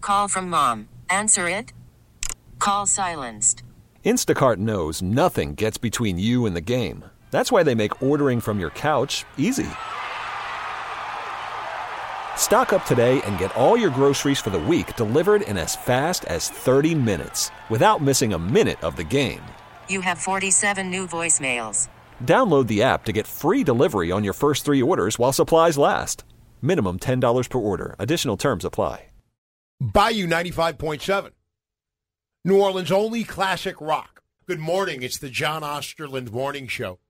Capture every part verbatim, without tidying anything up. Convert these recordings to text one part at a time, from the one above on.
Call from mom. Answer it. Call silenced. Instacart knows nothing gets between you and the game. That's why they make ordering from your couch easy. Stock up today and get all your groceries for the week delivered in as fast as thirty minutes without missing a minute of the game. You have forty-seven new voicemails. Download the app to get free delivery on your first three orders while supplies last. Minimum ten dollars per order. Additional terms apply. Bayou ninety-five point seven. New Orleans' only classic rock. Good morning. It's the John Osterland Morning Show.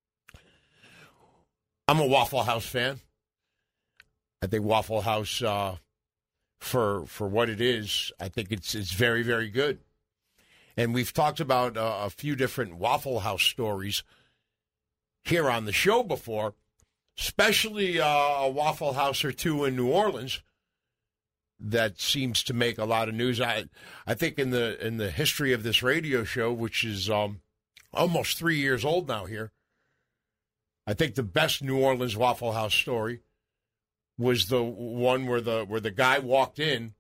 I'm a Waffle House fan. I think Waffle House, uh, for for what it is, I think it's it's very, very good. And we've talked about uh, a few different Waffle House stories here on the show before, especially uh, a Waffle House or two in New Orleans that seems to make a lot of news. I I think in the in the history of this radio show, which is um, almost three years old now here, I think the best New Orleans Waffle House story was the one where the where the guy walked in.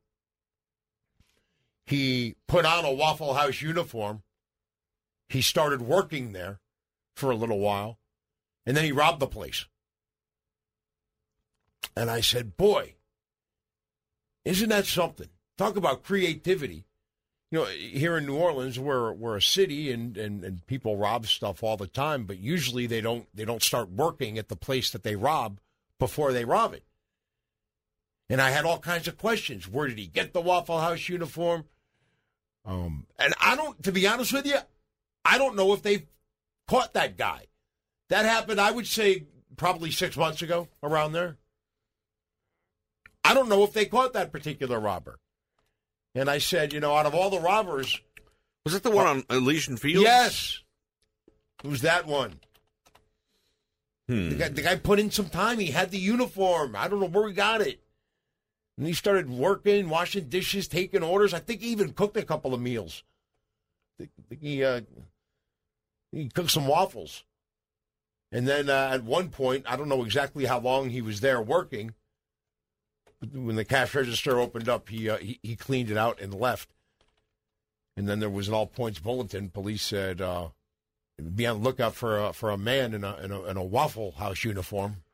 He put on a Waffle House uniform. He started working there for a little while, and then he robbed the place. And I said, boy, isn't that something? Talk about creativity. You know, here in New Orleans, we're we're a city, and, and, and people rob stuff all the time, but usually they don't they don't start working at the place that they rob before they rob it. And I had all kinds of questions. Where did he get the Waffle House uniform? Um, and I don't, to be honest with you, I don't know if they caught that guy. That happened, I would say, probably six months ago, around there. I don't know if they caught that particular robber. And I said, you know, out of all the robbers... Was it the one on Elysian Fields? Yes. It was that one. Hmm. The guy, the guy put in some time. He had the uniform. I don't know where he got it. And he started working, washing dishes, taking orders. I think he even cooked a couple of meals. I think he, uh, he cooked some waffles. And then uh, at one point, I don't know exactly how long he was there working, but when the cash register opened up, he, uh, he he cleaned it out and left. And then there was an all-points bulletin. Police said, uh, be on the lookout for a, for a man in a, in a in a Waffle House uniform.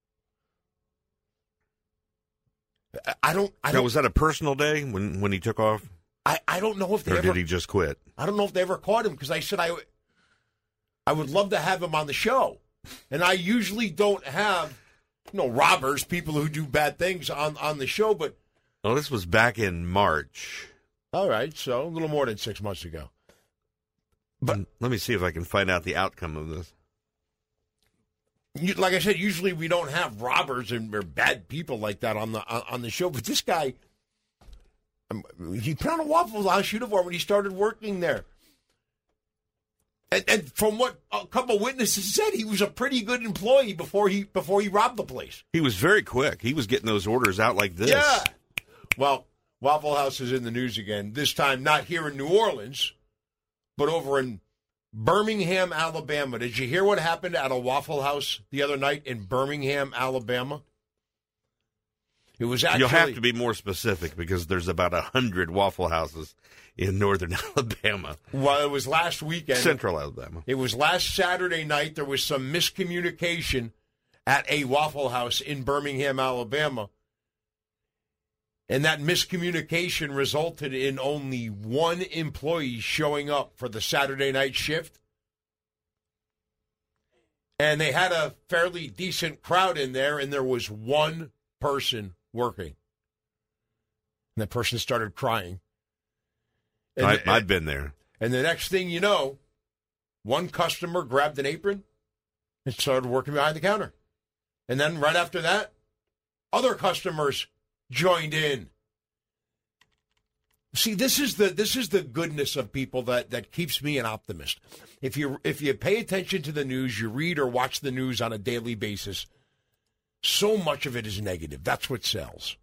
I don't. I don't. Now, was that a personal day when, when he took off? I, I don't know if they or ever. did he just quit? I don't know if they ever caught him because I said I, I would love to have him on the show, and I usually don't have, you know, robbers, people who do bad things on, on the show. But well, this was back in March. All right, so a little more than six months ago. But let me see if I can find out the outcome of this. You, like I said, usually we don't have robbers and or bad people like that on the on the show. But this guy, um, he put on a Waffle House uniform when he started working there. And, and from what a couple witnesses said, he was a pretty good employee before he before he robbed the place. He was very quick. He was getting those orders out like this. Yeah. Well, Waffle House is in the news again. This time not here in New Orleans, but over in Birmingham, Alabama. Did you hear what happened at a Waffle House the other night in Birmingham, Alabama? It was actually... You'll have to be more specific because there's about a hundred Waffle Houses in northern Alabama. Well, it was last weekend. Central Alabama. It was last Saturday night. There was some miscommunication at a Waffle House in Birmingham, Alabama. And that miscommunication resulted in only one employee showing up for the Saturday night shift. And they had a fairly decent crowd in there, and there was one person working. And that person started crying. And I, the, I've been there. And the next thing you know, one customer grabbed an apron and started working behind the counter. And then right after that, other customers joined in. See, this is the this is the goodness of people that, that keeps me an optimist. If you if you pay attention to the news, you read or watch the news on a daily basis, so much of it is negative. That's what sells.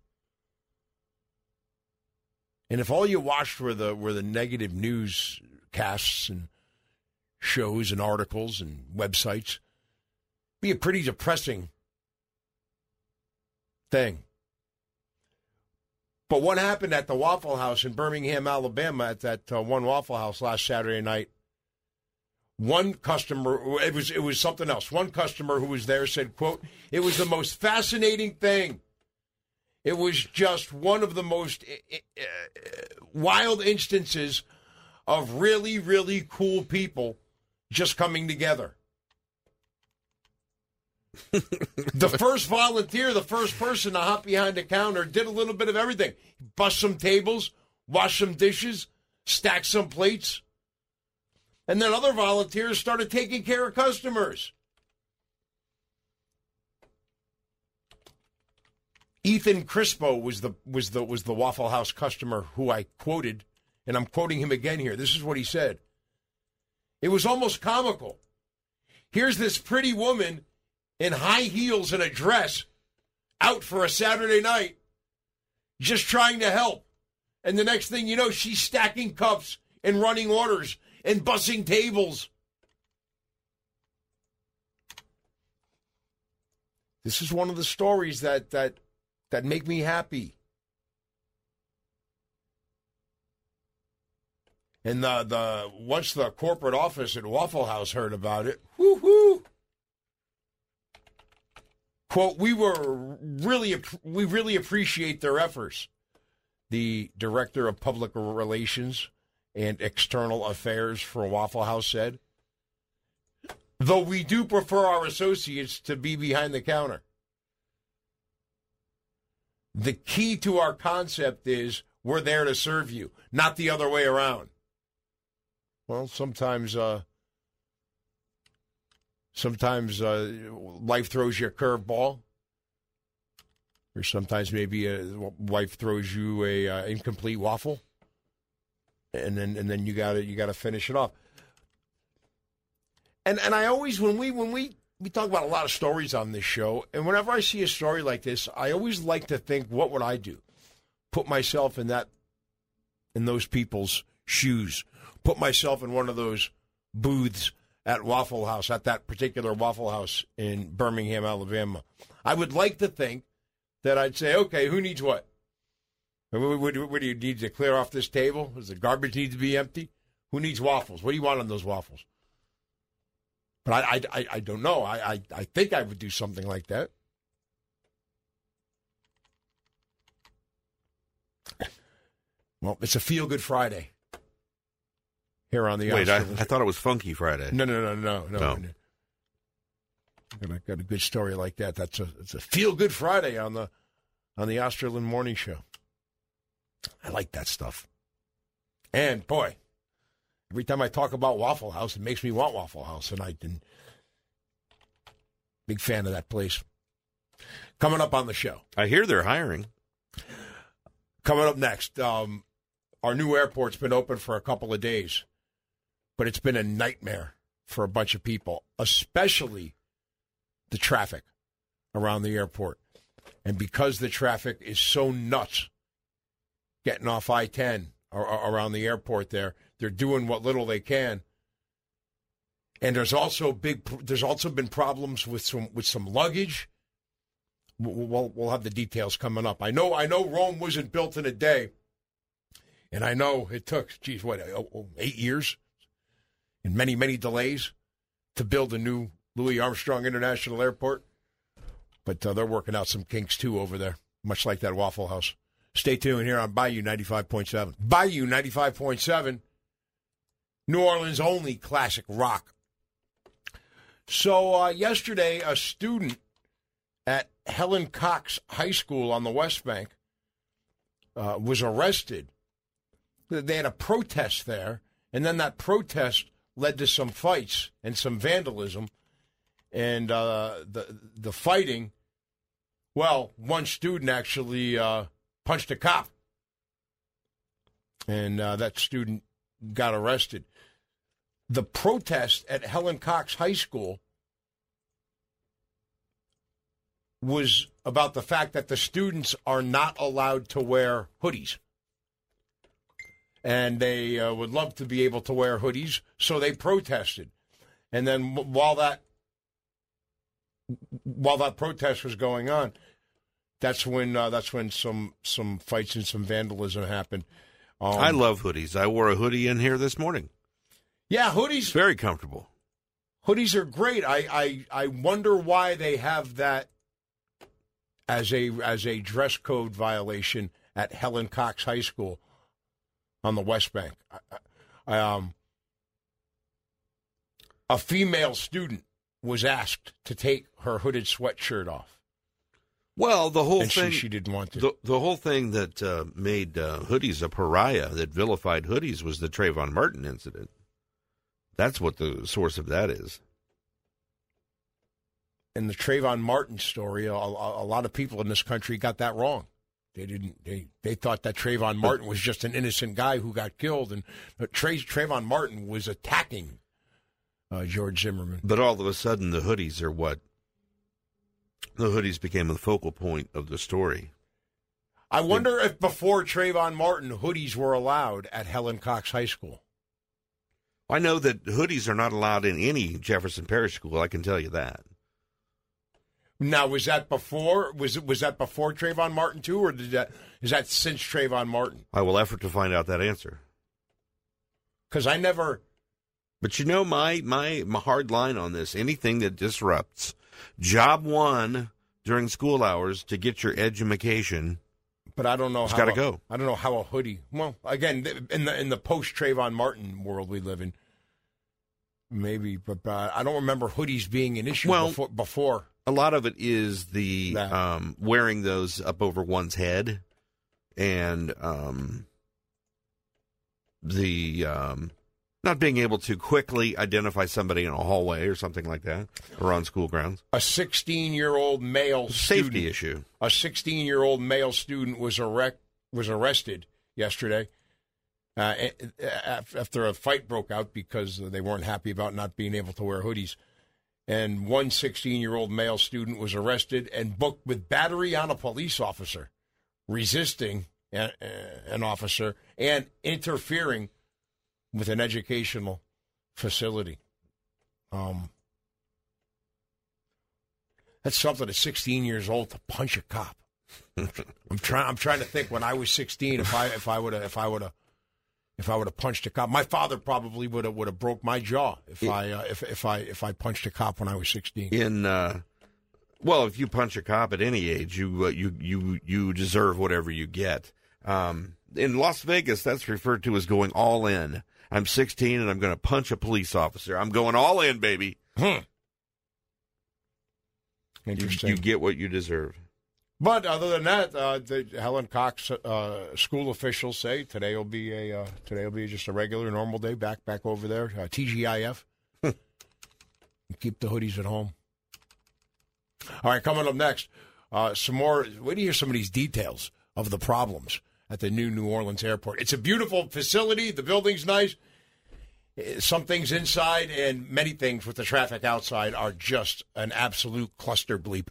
And if all you watched were the were the negative news casts and shows and articles and websites, it'd be a pretty depressing thing. But what happened at the Waffle House in Birmingham, Alabama, at that uh, one Waffle House last Saturday night? One customer, it was it was something else. One customer who was there said, quote, "It was the most fascinating thing. It was just one of the most uh, wild instances of really, really cool people just coming together." The first volunteer, the first person to hop behind the counter, did a little bit of everything. Bust some tables, wash some dishes, stack some plates. And then other volunteers started taking care of customers. Ethan Crispo was the was the was the Waffle House customer who I quoted, and I'm quoting him again here. This is what he said. It was almost comical. Here's this pretty woman in high heels and a dress out for a Saturday night, just trying to help. And the next thing you know, she's stacking cups and running orders and bussing tables. This is one of the stories that that that make me happy. And the the once the corporate office at Waffle House heard about it, whoo-hoo. Quote, we were really we really appreciate their efforts, the director of public relations and external affairs for Waffle House said. Though we do prefer our associates to be behind the counter. The key to our concept is we're there to serve you, not the other way around. Well, sometimes uh, sometimes uh, life throws you a curveball. Or sometimes maybe a wife throws you a uh, incomplete waffle. And then and then you gotta you gotta finish it off. And and I always when we when we, we talk about a lot of stories on this show, and whenever I see a story like this, I always like to think, what would I do? Put myself in that in those people's shoes. Put myself in one of those booths at Waffle House, at that particular Waffle House in Birmingham, Alabama. I would like to think that I'd say, okay, who needs what? What, what, what do you need to clear off this table? Does the garbage need to be empty? Who needs waffles? What do you want on those waffles? But I, I, I, I don't know. I, I, I think I would do something like that. Well, it's a feel-good Friday here on the Wait, I, I Australian- thought it was Funky Friday. No, no, no, no, no. No. Got a, got a good story like that. That's a it's a feel-good Friday on the on the Australian Morning Show. I like that stuff. And boy, every time I talk about Waffle House, it makes me want Waffle House, and I can big fan of that place. Coming up on the show. I hear they're hiring. Coming up next, um, our new airport's been open for a couple of days, but it's been a nightmare for a bunch of people, especially the traffic around the airport. And because the traffic is so nuts getting off I ten or, or around the airport there, they're doing what little they can. And there's also big there's also been problems with some with some luggage. We'll, we'll have the details coming up. I know I know Rome wasn't built in a day. And I know it took, geez, what, eight years and many, many delays to build a new Louis Armstrong International Airport. But uh, they're working out some kinks, too, over there, much like that Waffle House. Stay tuned here on Bayou ninety-five point seven. Bayou ninety-five point seven, New Orleans' only classic rock. So uh, yesterday, a student at Helen Cox High School on the West Bank uh, was arrested. They had a protest there, and then that protest led to some fights and some vandalism. And uh, the the fighting, well, one student actually uh, punched a cop. And uh, that student got arrested. The protest at Helen Cox High School was about the fact that the students are not allowed to wear hoodies. And they uh, would love to be able to wear hoodies, so they protested. And then while that while that protest was going on, that's when uh, that's when some some fights and some vandalism happened. Um, I love hoodies. I wore a hoodie in here this morning. Yeah, hoodies. Very comfortable. Hoodies are great. I, I I wonder why they have that as a as a dress code violation at Helen Cox High School on the West Bank. I, I, um, a female student was asked to take her hooded sweatshirt off. Well, the whole and thing she, she didn't want to. The, the whole thing that uh, made uh, hoodies a pariah, that vilified hoodies, was the Trayvon Martin incident. That's what the source of that is. In the Trayvon Martin story, a, a, a lot of people in this country got that wrong. They didn't. They they thought that Trayvon Martin was just an innocent guy who got killed, and uh, Tra- Trayvon Martin was attacking uh, George Zimmerman. But all of a sudden, the hoodies are what the hoodies became the focal point of the story. I wonder if before Trayvon Martin, hoodies were allowed at Helen Cox High School. I know that hoodies are not allowed in any Jefferson Parish school. I can tell you that. Now, was that before? Was it was that before Trayvon Martin too, or did that is that since Trayvon Martin? I will effort to find out that answer. Because I never. But you know my my my hard line on this: anything that disrupts job one during school hours to get your education. But I don't know. It's how got to a, go. I don't know how a hoodie. Well, again, in the in the post Trayvon Martin world we live in, maybe, but uh, I don't remember hoodies being an issue well, before. before. A lot of it is the That. um, wearing those up over one's head, and um, the um, not being able to quickly identify somebody in a hallway or something like that, or on school grounds. A sixteen-year-old male Safety student, issue. A sixteen-year-old male student was arrest, was arrested yesterday uh, after a fight broke out because they weren't happy about not being able to wear hoodies. And one sixteen-year-old male student was arrested and booked with battery on a police officer, resisting a, an officer and interfering with an educational facility. Um, that's something at sixteen years old to punch a cop. I'm trying. I'm trying to think when I was sixteen, if I if I would have if I would have if I would have punched a cop. My father probably would have would have broke my jaw if I uh, if if I if I punched a cop when I was sixteen. In uh, well, if you punch a cop at any age, you uh, you you you deserve whatever you get. Um, in Las Vegas, that's referred to as going all in. I'm sixteen and I'm going to punch a police officer. I'm going all in, baby. Hmm. You, Interesting. you get what you deserve. But other than that, uh, the Helen Cox uh, school officials say today will be a uh, today will be just a regular, normal day. Back back over there, uh, T G I F. Keep the hoodies at home. All right, coming up next, uh, some more. Wait to hear some of these details of the problems at the new New Orleans airport. It's a beautiful facility. The building's nice. Some things inside and many things with the traffic outside are just an absolute cluster bleep.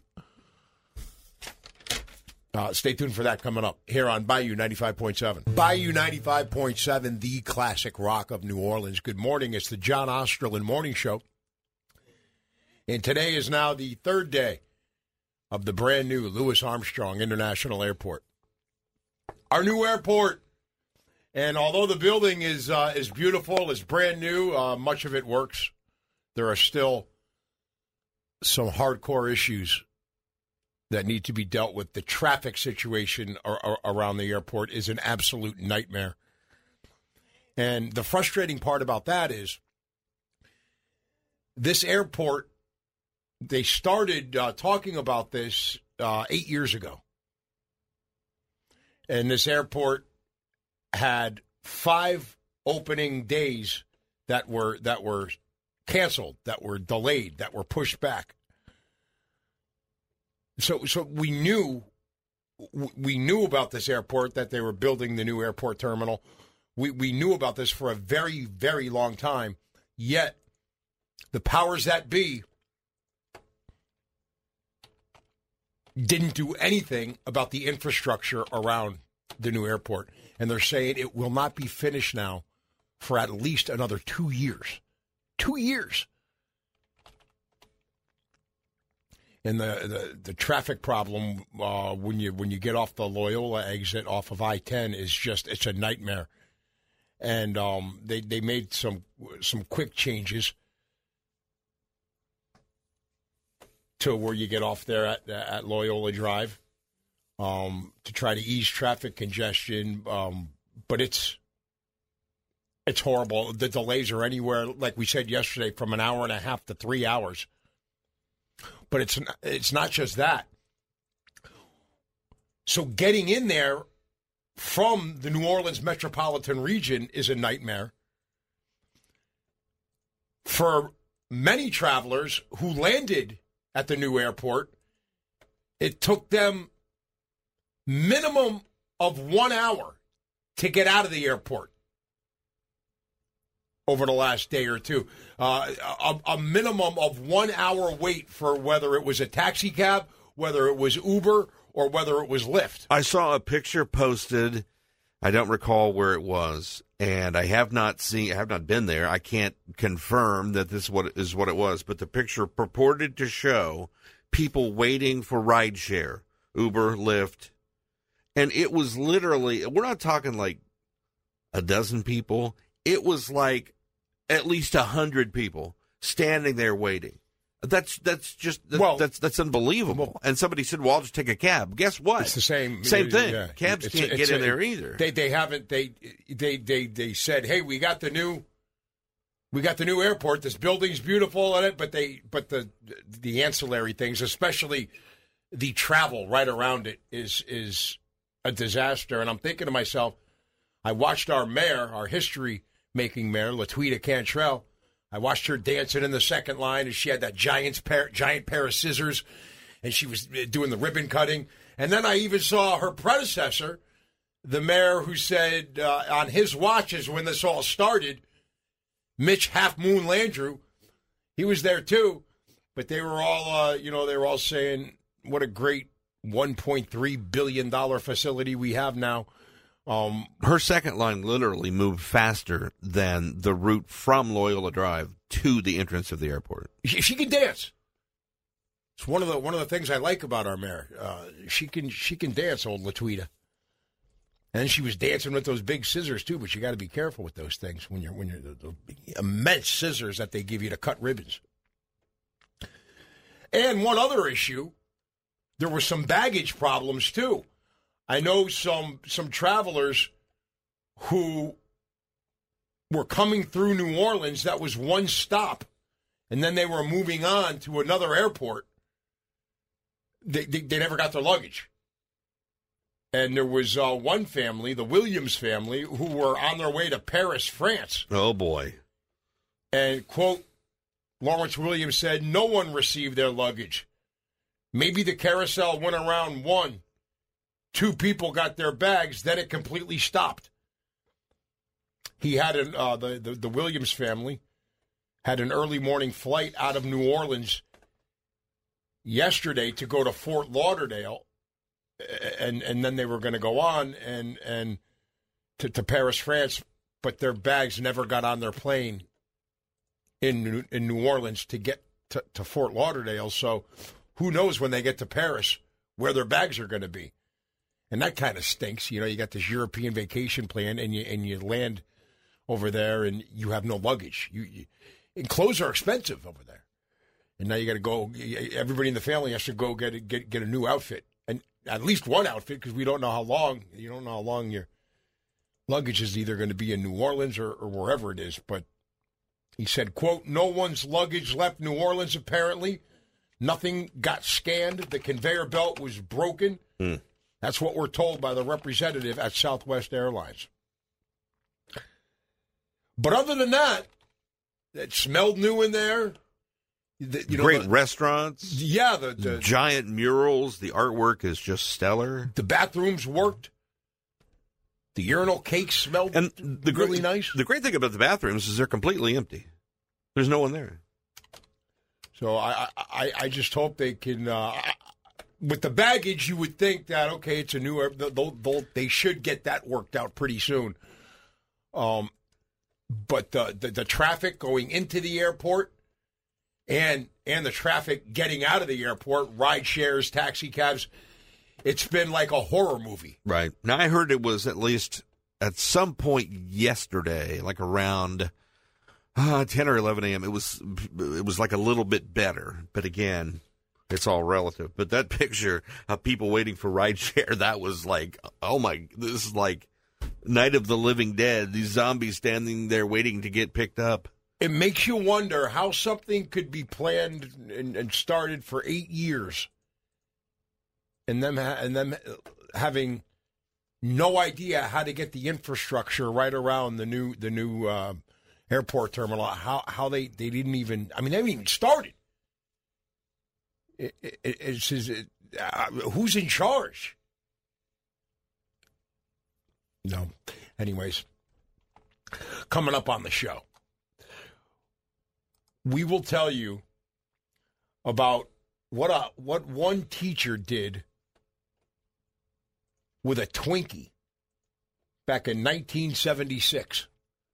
Uh, stay tuned for that coming up here on Bayou ninety-five point seven. Bayou ninety-five point seven, the classic rock of New Orleans. Good morning. It's the John Osterlin Morning Show. And today is now the third day of the brand new Louis Armstrong International Airport. Our new airport. And although the building is uh, is beautiful, is brand new, uh, much of it works. There are still some hardcore issues that need to be dealt with. The traffic situation ar- ar- around the airport is an absolute nightmare. And the frustrating part about that is this airport, they started uh, talking about this uh, eight years ago. And this airport had five opening days that were that were canceled, that were delayed, that were pushed back. So, so we knew we knew about this airport, that they were building the new airport terminal. We we knew about this for a very, very long time. Yet, the powers that be didn't do anything about the infrastructure around the new airport. And they're saying it will not be finished now for at least another two years. Two years. And the, the, the traffic problem uh, when you when you get off the Loyola exit off of I ten is just it's a nightmare. And um, they they made some some quick changes to where you get off there at at Loyola Drive um, to try to ease traffic congestion. Um, but it's it's horrible. The delays are anywhere, like we said yesterday, from an hour and a half to three hours. But it's it's not just that. So getting in there from the New Orleans metropolitan region is a nightmare. For many travelers who landed at the new airport, it took them minimum of one hour to get out of the airport over the last day or two. Uh, a, a minimum of one hour wait for whether it was a taxi cab, whether it was Uber, or whether it was Lyft. I saw a picture posted. I don't recall where it was, and I have not seen, I have not been there. I can't confirm that this what is what it was, but the picture purported to show people waiting for rideshare, Uber, Lyft, and it was literally, we're not talking like a dozen people. It was like at least a hundred people standing there waiting. That's that's just that's well, that's that's unbelievable. Well, and somebody said, "Well, I'll just take a cab." Guess what? It's the same same thing. Yeah. Cabs it's, can't it's, get it's, in there either. They they haven't they they they they said, "Hey, we got the new we got the new airport. This building's beautiful in it, but they but the the ancillary things, especially the travel right around it, is is a disaster." And I'm thinking to myself, I watched our mayor, our history-making mayor, Latuita Cantrell. I watched her dancing in the second line, and she had that giant pair, giant pair of scissors, and she was doing the ribbon cutting. And then I even saw her predecessor, the mayor who said uh, on his watch is when this all started, Mitch Half Moon Landrieu, he was there too. But they were all, uh, you know, they were all saying what a great one point three billion dollars facility we have now. Um, Her second line literally moved faster than the route from Loyola Drive to the entrance of the airport. She, she can dance. It's one of the one of the things I like about our mayor. Uh, she can she can dance, old Latuita. And she was dancing with those big scissors too. But you got to be careful with those things when you're when you're the, the big, immense scissors that they give you to cut ribbons. And one other issue, there were some baggage problems too. I know some some travelers who were coming through New Orleans, that was one stop, and then they were moving on to another airport. They, they, they never got their luggage. And there was uh, one family, the Williams family, who were on their way to Paris, France. Oh, boy. And, quote, Lawrence Williams said, no one received their luggage. Maybe the carousel went around one. Two people got their bags, then it completely stopped. He had an, uh, the, the, the Williams family had an early morning flight out of New Orleans yesterday to go to Fort Lauderdale, and and then they were going to go on and and to, to Paris, France, but their bags never got on their plane in in New Orleans to get to, to Fort Lauderdale. So who knows when they get to Paris where their bags are going to be. And that kind of stinks. You know, you got this European vacation plan, and you and you land over there, and you have no luggage. You, you and clothes are expensive over there, and now you got to go. Everybody in the family has to go get a, get get a new outfit, and at least one outfit, because we don't know how long. You don't know how long your luggage is either going to be in New Orleans or, or wherever it is. But he said, "quote No one's luggage left New Orleans. Apparently, nothing got scanned. The conveyor belt was broken." Hmm. That's what we're told by the representative at Southwest Airlines. But other than that, it smelled new in there. The, you know, Great the, restaurants. Yeah. The, the giant murals. The artwork is just stellar. The bathrooms worked. The urinal cakes smelled and the really great, nice. The great thing about the bathrooms is they're completely empty. There's no one there. So I I, I just hope they can... Uh, With the baggage, you would think that, okay, it's a new, they'll, they'll, they should get that worked out pretty soon. Um, but the, the the traffic going into the airport and and the traffic getting out of the airport, ride shares, taxi cabs. It's been like a horror movie. Right. Now, I heard it was at least at some point yesterday, like around uh, ten or eleven a.m., it was, it was like a little bit better. But again, it's all relative. But that picture of people waiting for rideshare, that was like, oh my, this is like Night of the Living Dead. These zombies standing there waiting to get picked up. It makes you wonder how something could be planned and, and started for eight years. And them, ha- and them having no idea how to get the infrastructure right around the new the new uh, airport terminal. How how they, they didn't even, I mean, they haven't even started. It, it, it's just, it, uh, who's in charge? No. Anyways, coming up on the show, we will tell you about what a what one teacher did with a Twinkie back in nineteen seventy-six,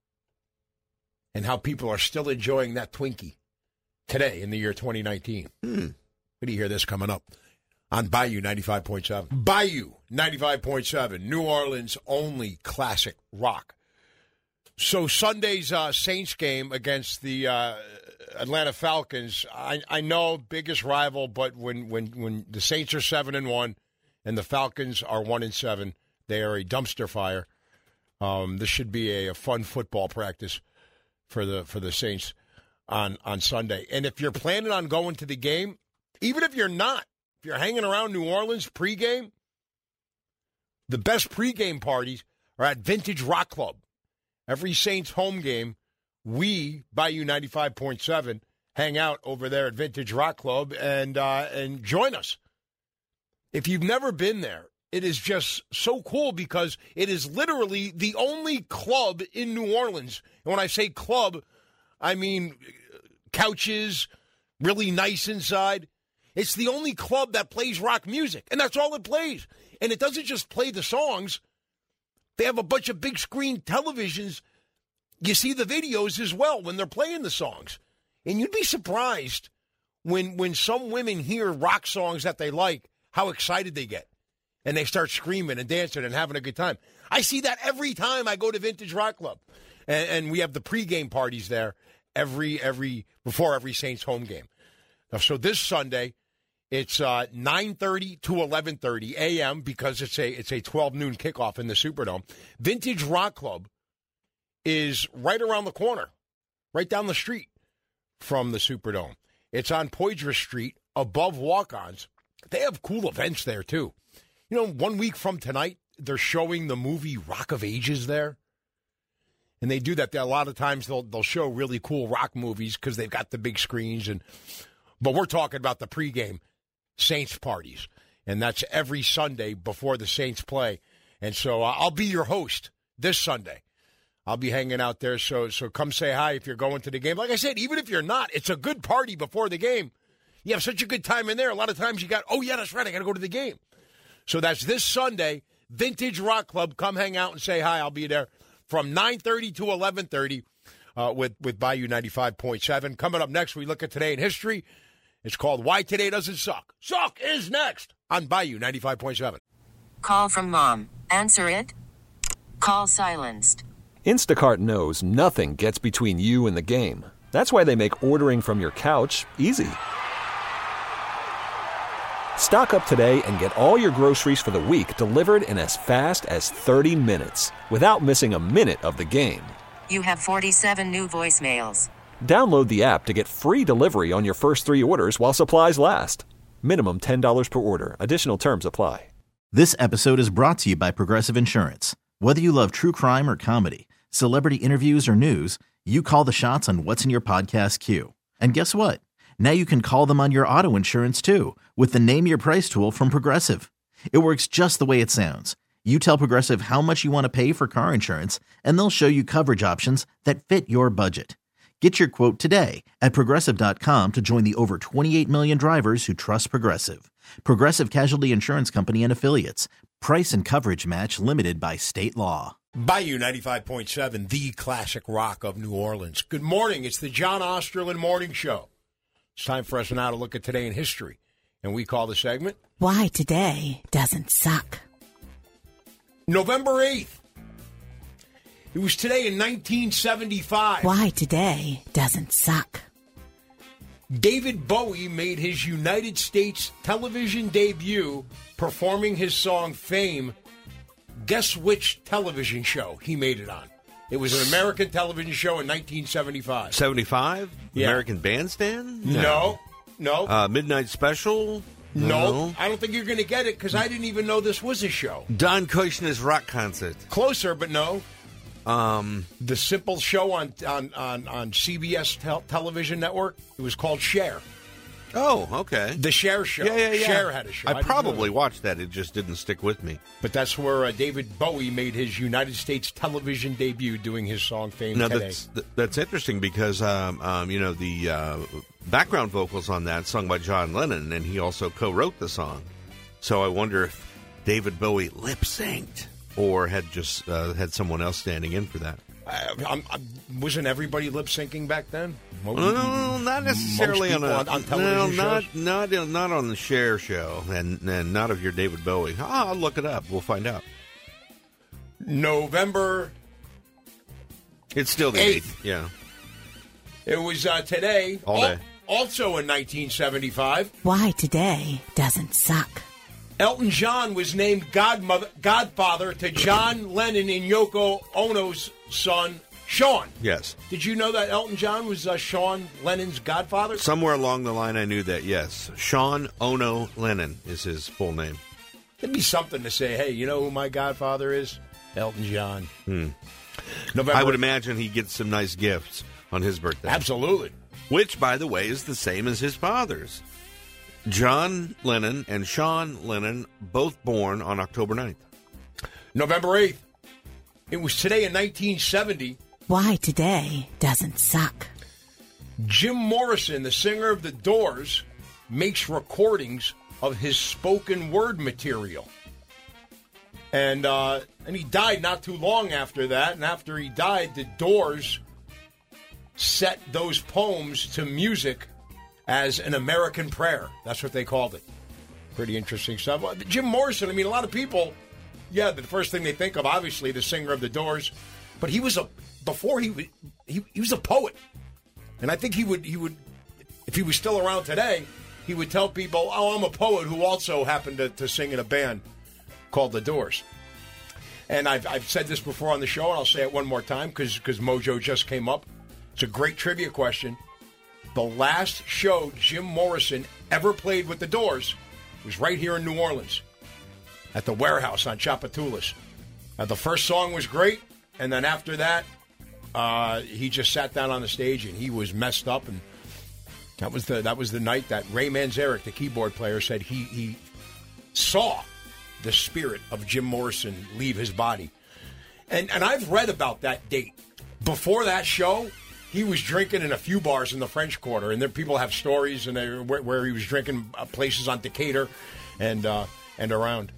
and how people are still enjoying that Twinkie today in the year twenty nineteen. Hmm. What do you hear this coming up on Bayou ninety-five point seven? Bayou ninety-five point seven, New Orleans' only classic rock. So Sunday's uh, Saints game against the uh, Atlanta Falcons, I, I know biggest rival, but when, when, when the Saints are seven and one and the Falcons are one and seven, they are a dumpster fire. Um, this should be a, a fun football practice for the for the Saints on on Sunday. And if you're planning on going to the game, even if you're not, if you're hanging around New Orleans pregame, the best pregame parties are at Vintage Rock Club. Every Saints home game, we, Bayou ninety-five point seven, hang out over there at Vintage Rock Club and uh, and join us. If you've never been there, it is just so cool because it is literally the only club in New Orleans. And when I say club, I mean couches, really nice inside. It's the only club that plays rock music, and that's all it plays. And it doesn't just play the songs. They have a bunch of big screen televisions. You see the videos as well when they're playing the songs. And you'd be surprised when when some women hear rock songs that they like, how excited they get. And they start screaming and dancing and having a good time. I see that every time I go to Vintage Rock Club. And, and we have the pregame parties there every every before every Saints home game. Now, so this Sunday, it's uh, nine thirty to eleven thirty a.m. because it's a it's a twelve noon kickoff in the Superdome. Vintage Rock Club is right around the corner, right down the street from the Superdome. It's on Poydras Street above Walk-Ons. They have cool events there, too. You know, one week from tonight, they're showing the movie Rock of Ages there. And they do that. A lot of times they'll they'll show really cool rock movies because they've got the big screens. And but we're talking about the pregame Saints parties. And that's every Sunday before the Saints play. And so uh, I'll be your host this Sunday. I'll be hanging out there, so so come say hi if you're going to the game. Like I said, even if you're not, it's a good party before the game. You have such a good time in there. A lot of times you got, oh, yeah, that's right, I got to go to the game. So that's this Sunday, Vintage Rock Club. Come hang out and say hi. I'll be there from nine thirty to eleven thirty uh, with, with Bayou ninety-five point seven. Coming up next, we look at Today in History. It's called Why Today Doesn't Suck. Suck is next on Bayou ninety-five point seven. Call from mom. Answer it. Call silenced. Instacart knows nothing gets between you and the game. That's why they make ordering from your couch easy. Stock up today and get all your groceries for the week delivered in as fast as thirty minutes without missing a minute of the game. You have forty-seven new voicemails. Download the app to get free delivery on your first three orders while supplies last. Minimum ten dollars per order. Additional terms apply. This episode is brought to you by Progressive Insurance. Whether you love true crime or comedy, celebrity interviews or news, you call the shots on what's in your podcast queue. And guess what? Now you can call them on your auto insurance too with the Name Your Price tool from Progressive. It works just the way it sounds. You tell Progressive how much you want to pay for car insurance, and they'll show you coverage options that fit your budget. Get your quote today at Progressive dot com to join the over twenty-eight million drivers who trust Progressive. Progressive Casualty Insurance Company and Affiliates. Price and coverage match limited by state law. Bayou ninety-five point seven, the classic rock of New Orleans. Good morning. It's the John Osterlin Morning Show. It's time for us now to look at today in history. And we call the segment Why Today Doesn't Suck. November eighth. It was today in nineteen seventy-five. Why Today Doesn't Suck. David Bowie made his United States television debut performing his song Fame. Guess which television show he made it on? It was an American television show in nineteen seventy-five. seventy-five? Yeah. American Bandstand? No. No. Uh, Midnight Special? No. I don't think you're going to get it because I didn't even know this was a show. Don Kushner's rock concert. Closer, but no. Um, The simple show on on, on, on C B S tel- television network, it was called Cher. oh, okay. The Cher Show. Yeah, yeah, yeah. Cher had a show. I, didn't know probably that. watched that. It just didn't stick with me. But that's where uh, David Bowie made his United States television debut doing his song Fame Now, today. that's that's interesting because, um, um, you know, the uh, background vocals on that sung by John Lennon, and he also co-wrote the song. So I wonder if David Bowie lip-synced or had just uh, had someone else standing in for that. I, I'm, I, wasn't everybody lip syncing back then? No, no, no, not necessarily Most on, a, people on, on television no, not, shows? not, not, not on the Cher show, and, and not of your David Bowie. Oh, I'll look it up. We'll find out. November It's still the Eighth. eighth. Yeah. It was uh, today. All day. Also in nineteen seventy-five, Why Today Doesn't Suck. Elton John was named godmother, godfather to John Lennon and Yoko Ono's son, Sean. Yes. Did you know that Elton John was uh, Sean Lennon's godfather? Somewhere along the line, I knew that, yes. Sean Ono Lennon is his full name. It'd be something to say, hey, you know who my godfather is? Elton John. Hmm. November. I would imagine he gets some nice gifts on his birthday. Absolutely. Which, by the way, is the same as his father's. John Lennon and Sean Lennon, both born on October ninth. November eighth. It was today in nineteen seventy. Why Today Doesn't Suck. Jim Morrison, the singer of The Doors, makes recordings of his spoken word material. And uh, and he died not too long after that. And after he died, The Doors set those poems to music as an American prayer. That's what they called it. Pretty interesting stuff. Well, Jim Morrison, I mean, a lot of people, yeah, the first thing they think of, obviously, the singer of The Doors. But he was a, before he was, he, he was a poet. And I think he would, he would, if he was still around today, he would tell people, oh, I'm a poet who also happened to, to sing in a band called The Doors. And I've, I've said this before on the show, and I'll say it one more time because because Mojo just came up. It's a great trivia question. The last show Jim Morrison ever played with The Doors was right here in New Orleans at the Warehouse on Tchoupitoulas. Uh, the first song was great, and then after that, uh, he just sat down on the stage and he was messed up. And that was the that was the night that Ray Manzarek, the keyboard player, said he he saw the spirit of Jim Morrison leave his body. And and I've read about that date. Before that show, he was drinking in a few bars in the French Quarter, and there people have stories and they, where, where he was drinking uh, places on Decatur and uh, and around.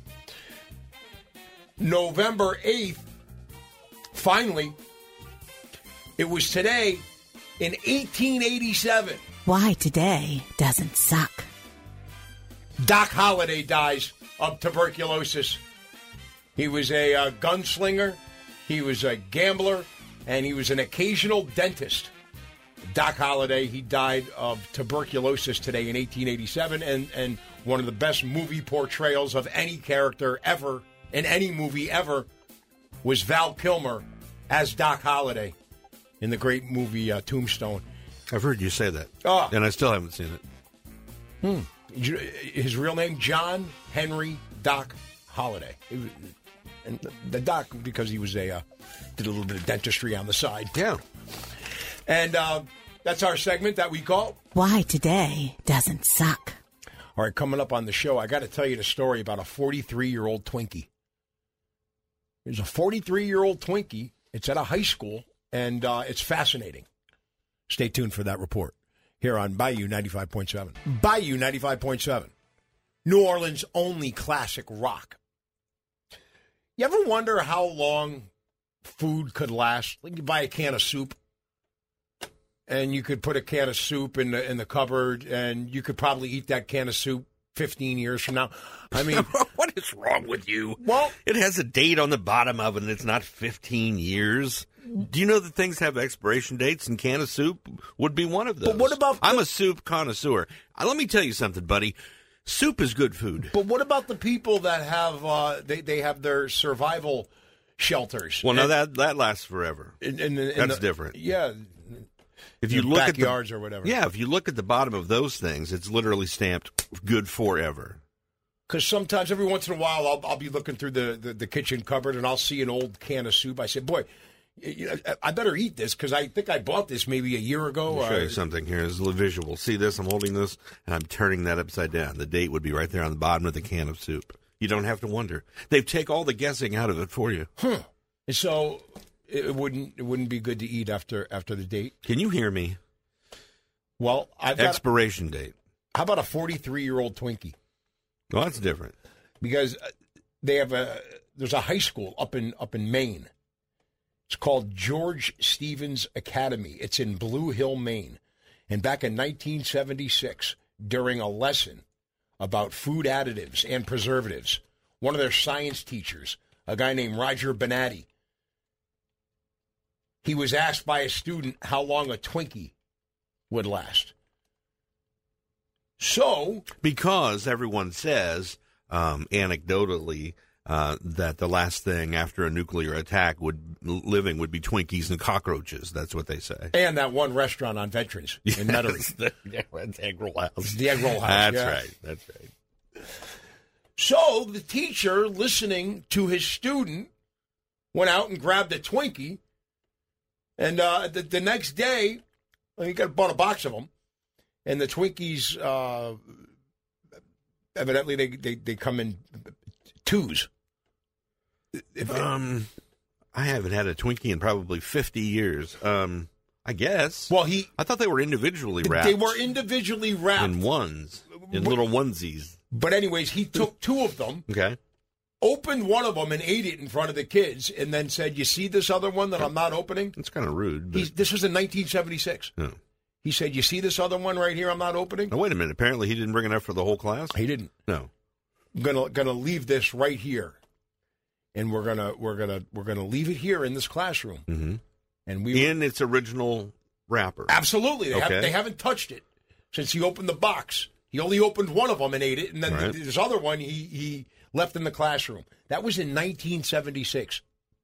November eighth, finally, it was today in eighteen eighty-seven. Why Today Doesn't Suck. Doc Holliday dies of tuberculosis. He was a uh, gunslinger, he was a gambler, and he was an occasional dentist. Doc Holliday, he died of tuberculosis today in eighteen eighty-seven, and, and one of the best movie portrayals of any character ever, in any movie ever, was Val Kilmer as Doc Holliday in the great movie uh, Tombstone. I've heard you say that. Oh. And I still haven't seen it. Hmm. His real name, John Henry Doc Holliday. It was, and the, the doc, because he was a, uh, did a little bit of dentistry on the side. Yeah. And uh, that's our segment that we call Why Today Doesn't Suck. All right, coming up on the show, I got to tell you the story about a forty-three-year-old Twinkie. There's a forty-three-year-old Twinkie. It's at a high school, and uh, it's fascinating. Stay tuned for that report here on Bayou ninety-five point seven. Bayou ninety-five point seven. New Orleans' only classic rock. You ever wonder how long food could last? Like you buy a can of soup, and you could put a can of soup in the in the cupboard, and you could probably eat that can of soup fifteen years from now. I mean, what is wrong with you? Well, it has a date on the bottom of it, and it's not fifteen years. Do you know that things have expiration dates, and can of soup would be one of those? But what about the- I'm a soup connoisseur. Uh, let me tell you something, buddy. Soup is good food. But what about the people that have uh, they they have their survival shelters? Well, no, and, that that lasts forever. in, in, in That's the, different. Yeah. If you in look backyards at the, or whatever. Yeah, if you look at the bottom of those things, it's literally stamped "good forever." Because sometimes, every once in a while, I'll, I'll be looking through the, the, the kitchen cupboard and I'll see an old can of soup. I said, boy, you know, I better eat this because I think I bought this maybe a year ago. I'll show or, you something here. It's a visual. See this? I'm holding this, and I'm turning that upside down. The date would be right there on the bottom of the can of soup. You don't have to wonder. They take all the guessing out of it for you. Huh. And so it wouldn't it wouldn't be good to eat after after the date. Can you hear me? Well, I've got, Expiration date. how about a forty-three-year-old Twinkie? Well, that's different. Because they have a there's a high school up in up in Maine. It's called George Stevens Academy. It's in Blue Hill, Maine. And back in nineteen seventy-six, during a lesson about food additives and preservatives, one of their science teachers, a guy named Roger Benatti, he was asked by a student how long a Twinkie would last. So, Because everyone says, um, anecdotally, uh, that the last thing after a nuclear attack would living would be Twinkies and cockroaches. That's what they say. and that one restaurant on Veterans in Metairie. the, yeah, that's Egg Roll House. The Egg Roll House. That's yeah. right. That's right. So the teacher, listening to his student, went out and grabbed a Twinkie. And uh, the, the next day, well, he got bought a box of them. And the Twinkies, uh, evidently, they, they, they come in twos. If, Um, I haven't had a Twinkie in probably fifty years. Um, I guess. well, he I thought they were individually wrapped. they were individually wrapped. in ones, in What- little onesies. But anyways, he took two of them, Okay. opened one of them, and ate it in front of the kids, and then said, "You see this other one that I'm not opening?" It's kind of rude. But, He's, this was in nineteen seventy-six. no. He said, "You see this other one right here I'm not opening?" Now, wait a minute. Apparently, he didn't bring enough for the whole class. He didn't. No. I'm gonna gonna leave this right here, and we're gonna we're gonna we're gonna leave it here in this classroom. Mm-hmm. And we In its original wrapper. absolutely they, Okay. have, they haven't touched it since he opened the box. He only opened one of them and ate it, and then Right. this other one he he left in the classroom. That was in nineteen seventy-six.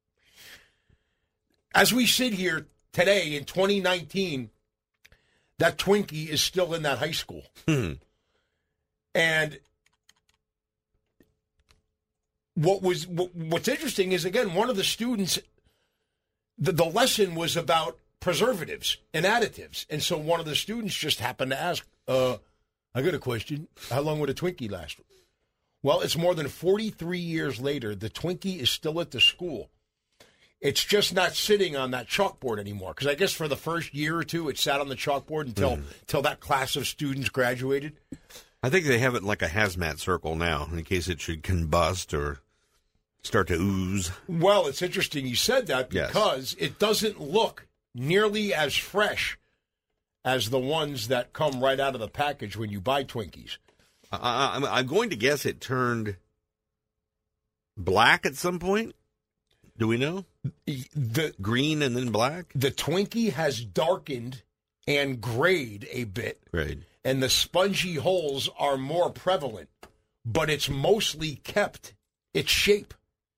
As we sit here today in twenty nineteen, that Twinkie is still in that high school. Hmm. And what was what, what's interesting is, again, one of the students, the, the lesson was about preservatives and additives. And so one of the students just happened to ask, uh, I got a question. How long would a Twinkie last? Well, it's more than forty-three years later. The Twinkie is still at the school. It's just not sitting on that chalkboard anymore. Because I guess for the first year or two, it sat on the chalkboard until, until that class of students graduated. I think they have it like a hazmat circle now, in case it should combust or start to ooze. Well, it's interesting you said that Yes. because it doesn't look nearly as fresh as the ones that come right out of the package when you buy Twinkies. I, I, I'm, I'm going to guess it turned black at some point. Do we know? The Green and then black? the Twinkie has darkened and grayed a bit, Right. and the spongy holes are more prevalent, but it's mostly kept its shape.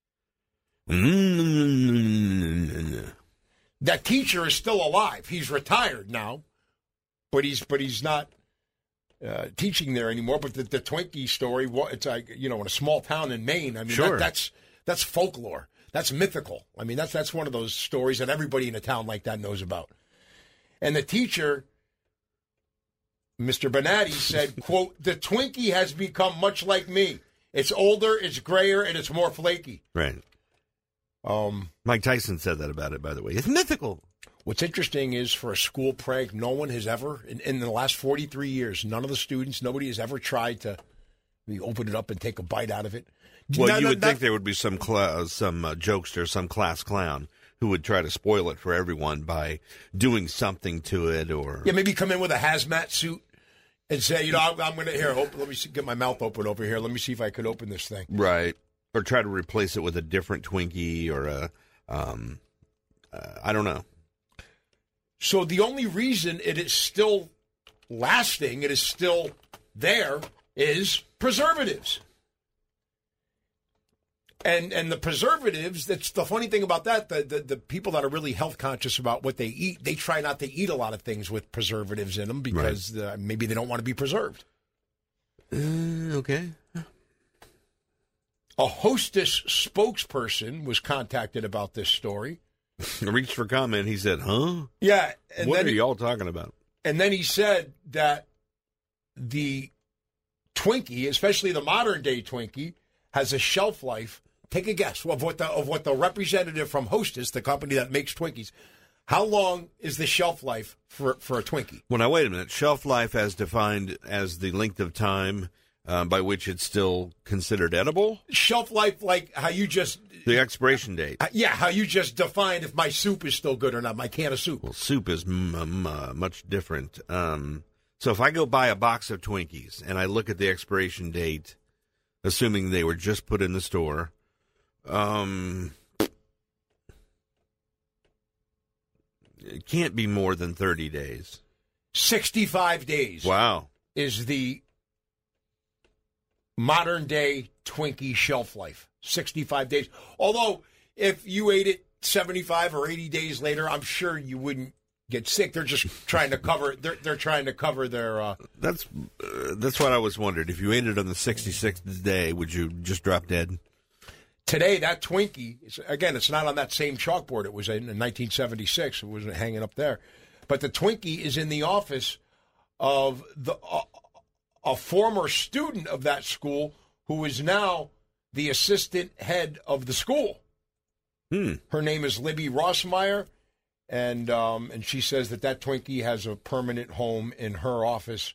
Mm-hmm. That teacher is still alive. He's retired now, but he's but he's not uh, teaching there anymore. But the, the Twinkie story, well, it's like, you know, in a small town in Maine. I mean, Sure. that, that's that's folklore. That's mythical. I mean, that's that's one of those stories that everybody in a town like that knows about. And the teacher, Mister Benatti, said, "quote The Twinkie has become much like me. It's older, it's grayer, and it's more flaky." Right. Um. Mike Tyson said that about it, by the way. It's mythical. What's interesting is, for a school prank, no one has ever, in, in the last forty-three years, none of the students, nobody has ever tried to maybe open it up and take a bite out of it. Well, No, you no, would that- think there would be some cla- some uh, jokester, some class clown who would try to spoil it for everyone by doing something to it, or yeah, maybe come in with a hazmat suit and say, you know, I'm, I'm going to here. Open, let me see, get my mouth open over here. Let me see if I could open this thing. right, or try to replace it with a different Twinkie or a, um, uh, I don't know. So the only reason it is still lasting, it is still there, is preservatives. And and the preservatives, that's the funny thing about that, the, the, the people that are really health conscious about what they eat, they try not to eat a lot of things with preservatives in them because right. uh, maybe they don't want to be preserved. Uh, okay. A Hostess spokesperson was contacted about this story. Reached for comment. He said, huh? Yeah. And what then are he, y'all talking about? And then he said that the Twinkie, especially the modern day Twinkie, has a shelf life. Take a guess of what the of what the representative from Hostess, the company that makes Twinkies, how long is the shelf life for, for a Twinkie? Well, now, wait a minute. Shelf life as defined as the length of time uh, by which it's still considered edible? Shelf life, like how you just... The expiration date. Uh, yeah, how you just define if my soup is still good or not, my can of soup. Well, soup is m- m- uh, much different. Um, so if I go buy a box of Twinkies and I look at the expiration date, assuming they were just put in the store, um, it can't be more than thirty days. sixty-five days. Wow. Is the modern day Twinkie shelf life. sixty-five days. Although, if you ate it seventy-five or eighty days later, I'm sure you wouldn't get sick. They're just trying to cover. They're they're trying to cover their. Uh, that's uh, that's what I was wondering. If you ate it on the sixty-sixth day, would you just drop dead? Today, that Twinkie, again, it's not on that same chalkboard it was in in nineteen seventy-six. It wasn't hanging up there, but the Twinkie is in the office of the uh, a former student of that school who is now the assistant head of the school. Hmm. Her name is Libby Rossmeyer. And um, and she says that that Twinkie has a permanent home in her office.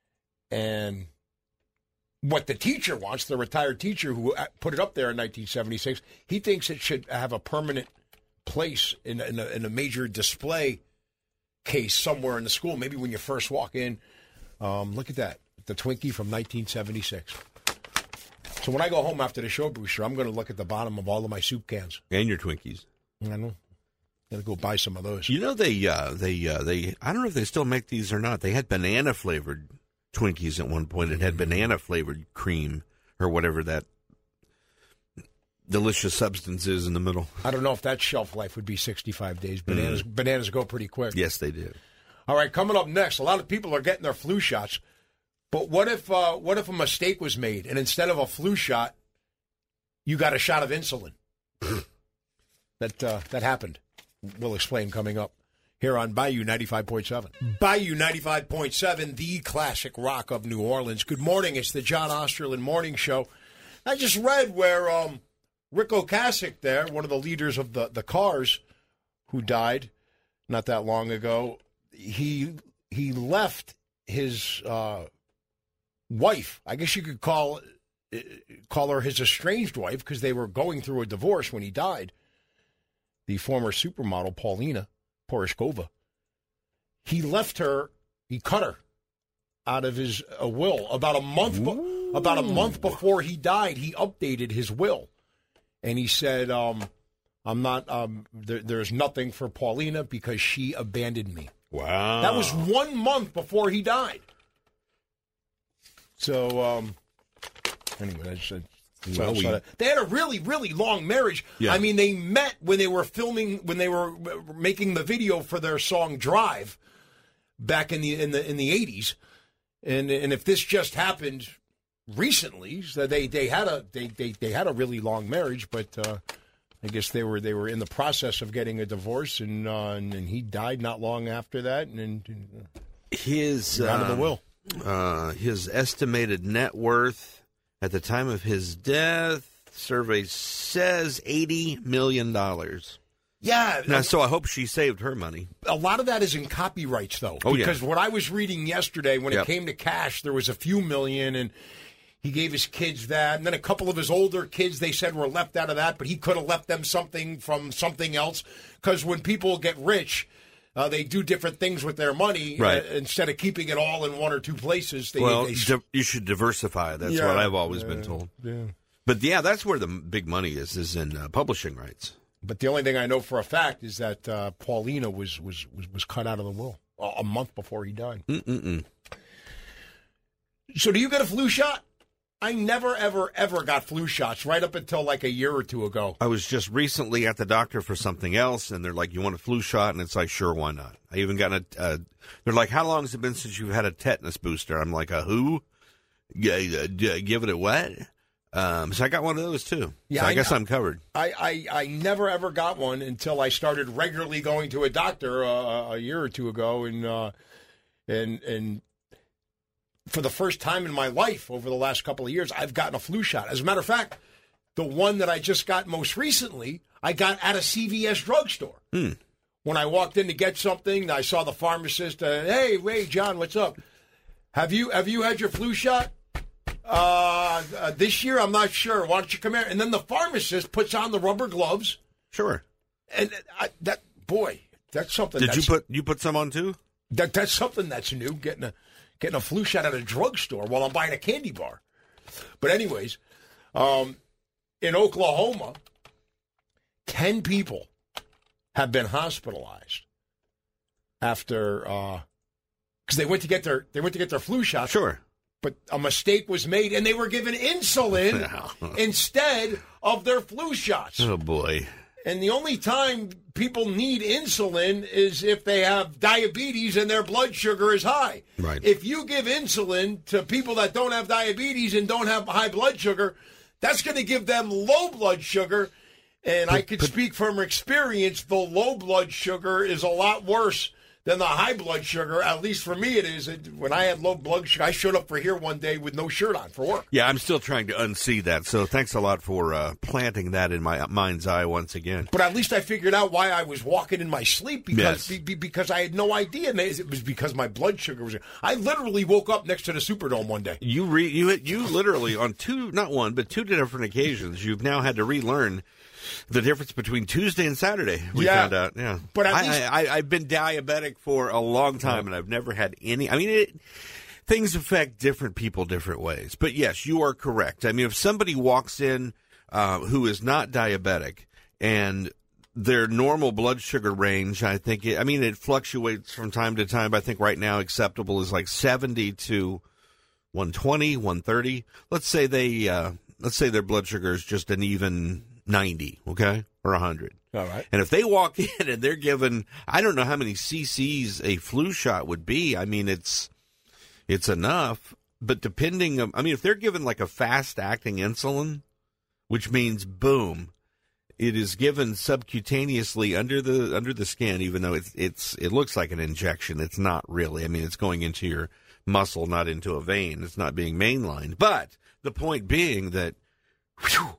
And what the teacher wants, the retired teacher who put it up there in nineteen seventy-six, he thinks it should have a permanent place in, in, a, in a major display case somewhere in the school. Maybe when you first walk in, um, look at that, the Twinkie from nineteen seventy-six. So when I go home after the show, Brewster, I'm going to look at the bottom of all of my soup cans. And your Twinkies. I know. Gotta go buy some of those. You know, they, uh, they, uh, they, I don't know if they still make these or not. They had banana flavored Twinkies at one point. It had banana flavored cream or whatever that delicious substance is in the middle. I don't know if that shelf life would be sixty-five days. Bananas, mm. bananas go pretty quick. Yes, they do. All right, coming up next, a lot of people are getting their flu shots. But what if, uh, what if a mistake was made and instead of a flu shot, you got a shot of insulin? that, uh, that happened. We'll explain coming up here on Bayou ninety-five point seven. Bayou ninety-five point seven, the classic rock of New Orleans. Good morning. It's the John Osterlin Morning Show. I just read where um, Rick Ocasek there, one of the leaders of the, the Cars, who died not that long ago, he he left his uh, wife, I guess you could call, call her his estranged wife because they were going through a divorce when he died. The former supermodel, Paulina Poroshkova, he left her, he cut her out of his uh, will. About a month be- about a month before he died, he updated his will. And he said, um, I'm not, um, there, there's nothing for Paulina because she abandoned me. Wow. That was one month before he died. So, um, anyway, I just said, Well, we, they had a really, really long marriage. Yeah. I mean, they met when they were filming, when they were making the video for their song "Drive" back in the in the in the eighties. And and if this just happened recently, so they, they had a they, they, they had a really long marriage, but uh, I guess they were they were in the process of getting a divorce, and uh, and, and he died not long after that, and, and his out of the will. Uh, his estimated net worth at the time of his death, survey says eighty million dollars. Yeah. Now, so I hope she saved her money. A lot of that is in copyrights, though. Oh, because yeah. what I was reading yesterday, when yep. it came to cash, there was a few million, and he He gave his kids that. And then a couple of his older kids, they said, were left out of that, but he could have left them something from something else. Because when people get rich, uh, they do different things with their money. Right. Uh, instead of keeping it all in one or two places. They, well, they, di- you should diversify. That's Yeah. what I've always Yeah. been told. Yeah. But, yeah, that's where the big money is, is in uh, publishing rights. But the only thing I know for a fact is that uh, Paulina was, was, was, was cut out of the will a month before he died. Mm-mm-mm. So do you get a flu shot? I never, ever, ever got flu shots right up until like a year or two ago. I was just recently at the doctor for something else, and they're like, you want a flu shot? And it's like, sure, why not? I even got a, uh, they're like, how long has it been since you've had a tetanus booster? I'm like, a who? G- g- give it a what? Um, so I got one of those, too. Yeah, so I, I guess know. I'm covered. I, I, I never, ever got one until I started regularly going to a doctor uh, a year or two ago. And, uh, and, and for the first time in my life over the last couple of years, I've gotten a flu shot. As a matter of fact, the one that I just got most recently, I got at a C V S drugstore. Hmm. When I walked in to get something, I saw the pharmacist. Uh, hey, Ray, John, what's up? Have you have you had your flu shot? Uh, uh, this year, I'm not sure. Why don't you come here? And then the pharmacist puts on the rubber gloves. Sure. And I, that, boy, that's something. Did that's, you put you put some on, too? that? That's something that's new. Getting a getting a flu shot at a drugstore while I'm buying a candy bar. But anyways, um, in Oklahoma, ten people have been hospitalized after because uh, they went to get their they went to get their flu shot. Sure. But a mistake was made, and they were given insulin instead of their flu shots. Oh, boy. And the only time people need insulin is if they have diabetes and their blood sugar is high. Right. If you give insulin to people that don't have diabetes and don't have high blood sugar, that's going to give them low blood sugar. And I could speak from experience, the low blood sugar is a lot worse than the high blood sugar. At least for me it is. When I had low blood sugar, I showed up for here one day with no shirt on for work. Yeah, I'm still trying to unsee that. So thanks a lot for uh, planting that in my mind's eye once again. But at least I figured out why I was walking in my sleep because Yes. be, be, because I had no idea. And it was because my blood sugar was. I literally woke up next to the Superdome one day. You re, you you literally on two, not one, but two different occasions, you've now had to relearn the difference between Tuesday and Saturday. We Yeah. found out. Yeah, But at I, least- I, I, I've been diabetic for a long time, and I've never had any. I mean, it, things affect different people different ways. But yes, you are correct. I mean, if somebody walks in uh, who is not diabetic and their normal blood sugar range, I think, it, I mean, it fluctuates from time to time. But I think right now acceptable is like seventy to one twenty, one thirty. Let's say they, uh, let's say their blood sugar is just an even ninety, okay, or one hundred. All right. And if they walk in and they're given, I don't know how many cc's a flu shot would be. I mean, it's it's enough, but depending on, I mean, if they're given like a fast-acting insulin, which means boom, it is given subcutaneously under the under the skin, even though it's it's it looks like an injection. It's not really. I mean, it's going into your muscle, not into a vein. It's not being mainlined. But the point being that, whew,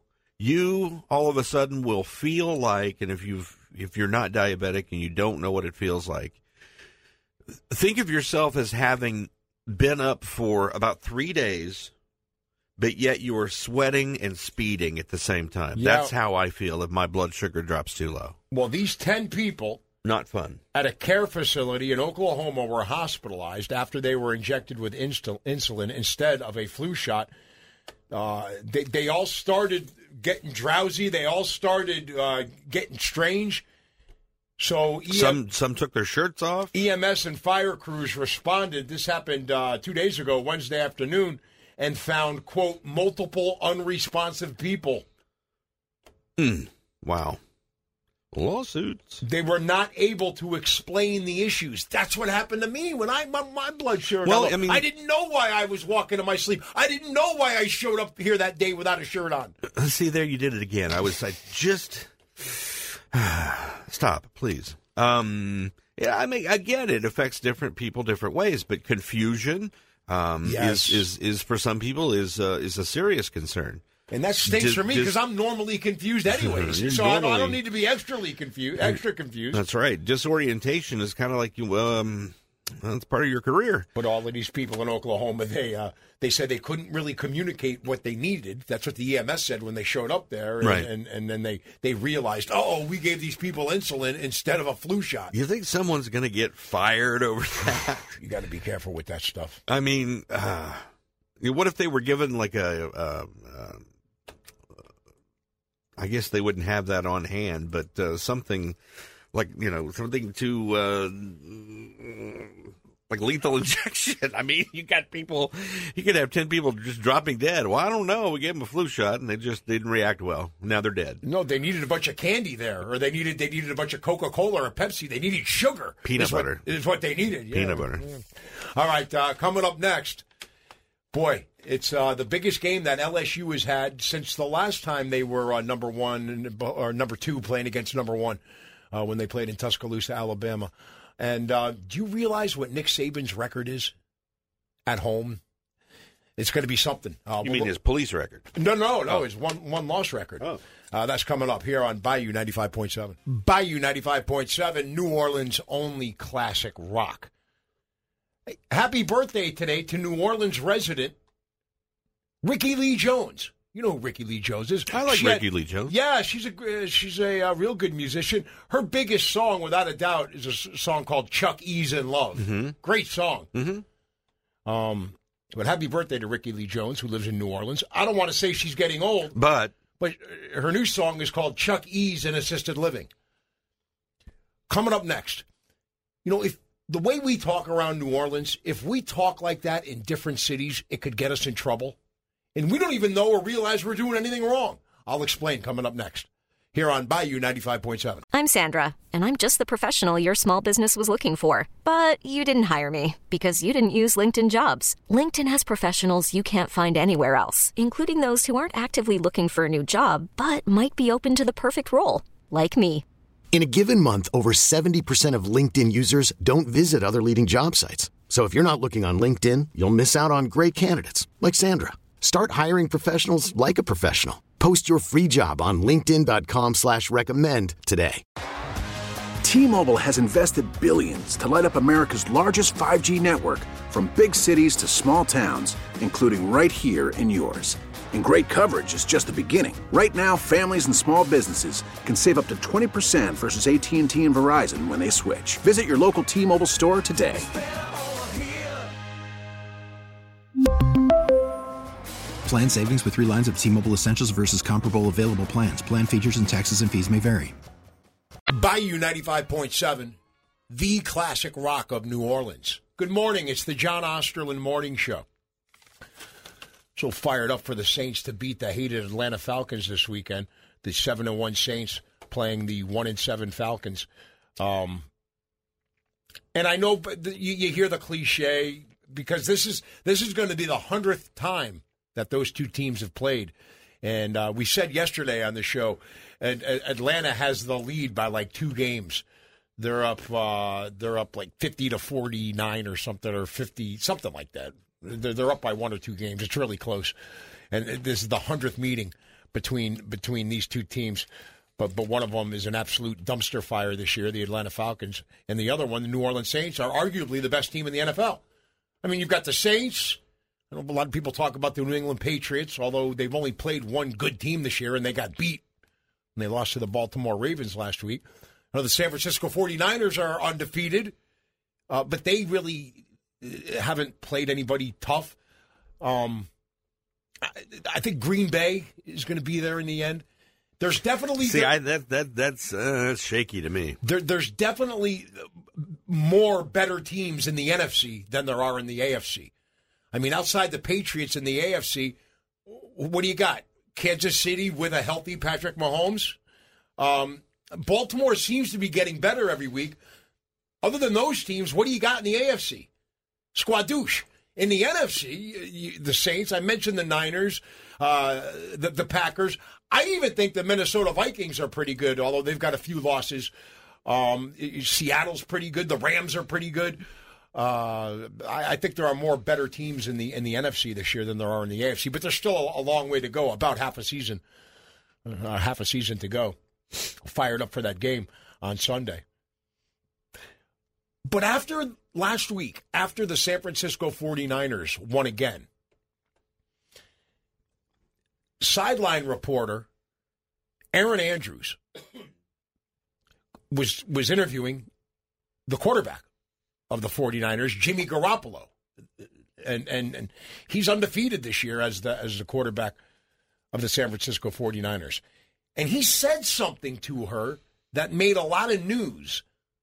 you all of a sudden will feel like, and if you've if you're not diabetic and you don't know what it feels like, think of yourself as having been up for about three days, but yet you are sweating and speeding at the same time. Yeah. That's how I feel if my blood sugar drops too low. Well, these ten people Not fun. at a care facility in Oklahoma were hospitalized after they were injected with insul- insulin instead of a flu shot. Uh, they, they all started getting drowsy. They all started uh, getting strange. So E M- Some some took their shirts off. E M S and fire crews responded. This happened uh, two days ago, Wednesday afternoon, and found, quote, multiple unresponsive people. Mm. Wow. Lawsuits. They were not able to explain the issues. That's what happened to me when I my, my blood sugar. Well, got low. I mean- I didn't know why I was walking in my sleep. I didn't know why I showed up here that day without a shirt on. See, there you did it again. I was I just stop, please. Um, yeah, I mean, again, it affects different people different ways, but confusion um, Yes. is is is for some people is uh, is a serious concern. And that stinks Just- for me just- because I'm normally confused anyways. You're so I don't, I normally- don't need to be extra confused. Extra confused. That's right. Disorientation is kind of like you. Um, That's part of your career. But all of these people in Oklahoma, they uh, they said they couldn't really communicate what they needed. That's what the E M S said when they showed up there. And, right. and, and then they, they realized, oh, we gave these people insulin instead of a flu shot. You think someone's going to get fired over that? You got to be careful with that stuff. I mean, uh, what if they were given like a, uh, uh, I guess they wouldn't have that on hand, but uh, something like, you know, something to, uh, like lethal injection. I mean, you got people, you could have ten people just dropping dead. Well, I don't know. We gave them a flu shot and they just didn't react well. Now they're dead. No, they needed a bunch of candy there, or they needed they needed a bunch of Coca-Cola or Pepsi. They needed sugar. Peanut is butter. What, is what they needed. Yeah. Peanut butter. Yeah. All right, uh, coming up next. Boy, it's uh, the biggest game that L S U has had since the last time they were uh, number one or number two playing against number one uh, when they played in Tuscaloosa, Alabama. And uh, do you realize what Nick Saban's record is at home? It's going to be something. Uh, You we'll, mean his police record? No, no, no. Oh. His one one loss record. Oh. Uh, that's coming up here on Bayou ninety-five point seven. Bayou ninety-five point seven, New Orleans' only classic rock. Hey, happy birthday today to New Orleans resident Ricky Lee Jones. You know who Ricky Lee Jones is. I like She Ricky had, Lee Jones. Yeah, she's a she's a uh, real good musician. Her biggest song, without a doubt, is a s- song called "Chuck E's in Love." Mm-hmm. Great song. Mm-hmm. Um, but happy birthday to Ricky Lee Jones, who lives in New Orleans. I don't want to say she's getting old, But but her new song is called "Chuck E's in Assisted Living." Coming up next, you know, if the way we talk around New Orleans, if we talk like that in different cities, it could get us in trouble. And we don't even know or realize we're doing anything wrong. I'll explain coming up next here on Bayou ninety-five point seven. I'm Sandra, and I'm just the professional your small business was looking for. But you didn't hire me because you didn't use LinkedIn Jobs. LinkedIn has professionals you can't find anywhere else, including those who aren't actively looking for a new job, but might be open to the perfect role, like me. In a given month, over seventy percent of LinkedIn users don't visit other leading job sites. So if you're not looking on LinkedIn, you'll miss out on great candidates like Sandra. Start hiring professionals like a professional. Post your free job on linkedin dot com slash recommend today. T-Mobile has invested billions to light up America's largest five G network, from big cities to small towns, including right here in yours. And great coverage is just the beginning. Right now, families and small businesses can save up to twenty percent versus A T and T and Verizon when they switch. Visit your local T-Mobile store today. Plan savings with three lines of T-Mobile Essentials versus comparable available plans. Plan features and taxes and fees may vary. Bayou ninety-five point seven, the classic rock of New Orleans. Good morning. It's the John Osterland Morning Show. So fired up for the Saints to beat the hated Atlanta Falcons this weekend. The seven and one Saints playing the one and seven Falcons. Um, and I know but the, you, you hear the cliche because this is this is going to be the hundredth time that those two teams have played. And uh, we said yesterday on the show, and, and Atlanta has the lead by like two games. They're up uh, they're up like fifty to forty-nine or something, or fifty, something like that. They're, they're up by one or two games. It's really close. And this is the hundredth meeting between between these two teams. But but one of them is an absolute dumpster fire this year, the Atlanta Falcons. And the other one, the New Orleans Saints, are arguably the best team in the N F L. I mean, you've got the Saints. I know a lot of people talk about the New England Patriots, although they've only played one good team this year, and they got beat. And they lost to the Baltimore Ravens last week. I know the San Francisco forty-niners are undefeated, uh, but they really haven't played anybody tough. Um, I, I think Green Bay is going to be there in the end. There's definitely see, there, I, that that that's uh, that's shaky to me. There, there's definitely more better teams in the N F C than there are in the A F C. I mean, outside the Patriots in the A F C, what do you got? Kansas City with a healthy Patrick Mahomes. Um, Baltimore seems to be getting better every week. Other than those teams, what do you got in the A F C? Squadouche. In the N F C, the Saints, I mentioned the Niners, uh, the, the Packers. I even think the Minnesota Vikings are pretty good, although they've got a few losses. Um, Seattle's pretty good. The Rams are pretty good. Uh, I, I think there are more better teams in the in the N F C this year than there are in the A F C, but there's still a, a long way to go. About half a season, uh, half a season to go. Fired up for that game on Sunday. But after last week, after the San Francisco forty-niners won again, sideline reporter Aaron Andrews was was interviewing the quarterback of the forty-niners, Jimmy Garoppolo. And and and he's undefeated this year as the as the quarterback of the San Francisco forty-niners. And he said something to her that made a lot of news.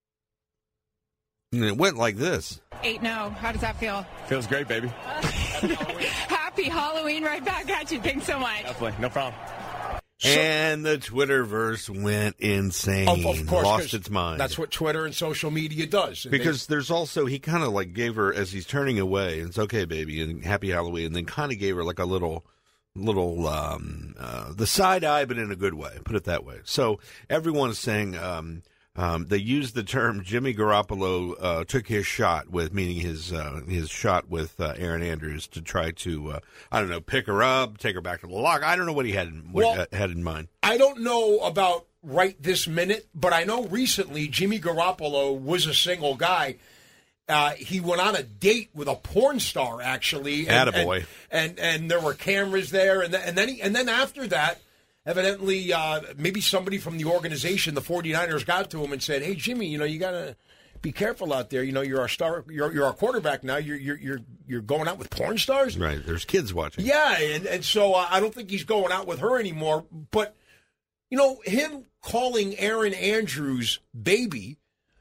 And it went like this. eight oh. How does that feel? Feels great, baby. Happy Halloween right back at you. Thanks so much. Definitely. No problem. So, and the Twitterverse went insane. Of, of course, lost its mind. That's what Twitter and social media does. Because they, there's also, he kind of like gave her, as he's turning away, and it's okay, baby, and happy Halloween, and then kind of gave her like a little, little, um, uh, the side eye, but in a good way, put it that way. So everyone's saying, um, Um, they used the term Jimmy Garoppolo uh, took his shot with, meaning his uh, his shot with uh, Aaron Andrews to try to, uh, I don't know, pick her up, take her back to the lock. I don't know what he had in, what well, he had in mind. I don't know about right this minute, but I know recently Jimmy Garoppolo was a single guy. Uh, he went on a date with a porn star, actually. And, Attaboy. And, and and there were cameras there, and, th- and then he, and then after that, evidently, uh, maybe somebody from the organization, the forty-niners, got to him and said, "Hey, Jimmy, you know, you got to be careful out there. You know, you're our star. You're you're our quarterback now. You're you're you're you're going out with porn stars." Right. There's kids watching. Yeah, and and so uh, I don't think he's going out with her anymore. But you know, him calling Aaron Andrews baby.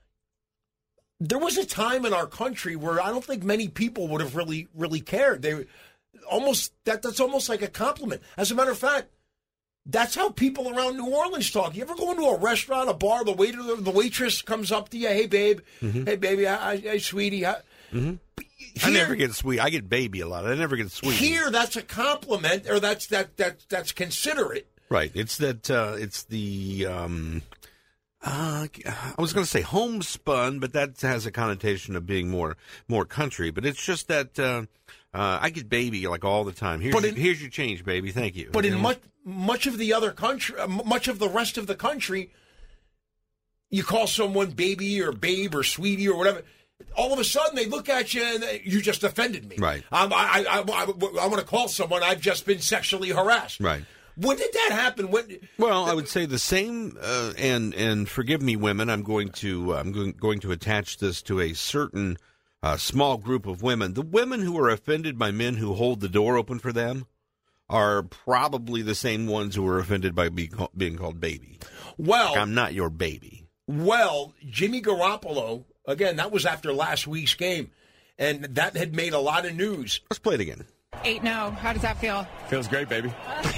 There was a time in our country where I don't think many people would have really really cared. They almost that that's almost like a compliment. As a matter of fact. That's how people around New Orleans talk. You ever go into a restaurant, a bar, the waiter, the waitress comes up to you, "Hey, babe, mm-hmm. hey, baby, hi, hey, sweetie." Hi. Mm-hmm. Here, I never get sweet. I get baby a lot. I never get sweet. Here, that's a compliment, or that's that that that's considerate. Right. It's that. Uh, it's the. Um, uh, I was going to say homespun, but that has a connotation of being more more country. But it's just that. Uh, Uh, I get baby like all the time. Here's, in, your, here's your change, baby. Thank you. But you in know? much much of the other country, uh, much of the rest of the country, you call someone baby or babe or sweetie or whatever. All of a sudden, they look at you and they, you just offended me. Right. Um, I I, I, I, I want to call someone. I've just been sexually harassed. Right. When did that happen? When, well, I would say the same. Uh, and and forgive me, women. I'm going to I'm going, going to attach this to a certain. A small group of women. The women who are offended by men who hold the door open for them are probably the same ones who are offended by be call, being called baby. Well, like, I'm not your baby. Well, Jimmy Garoppolo, again, that was after last week's game, and that had made a lot of news. Let's play it again. eight oh. How does that feel? Feels great, baby.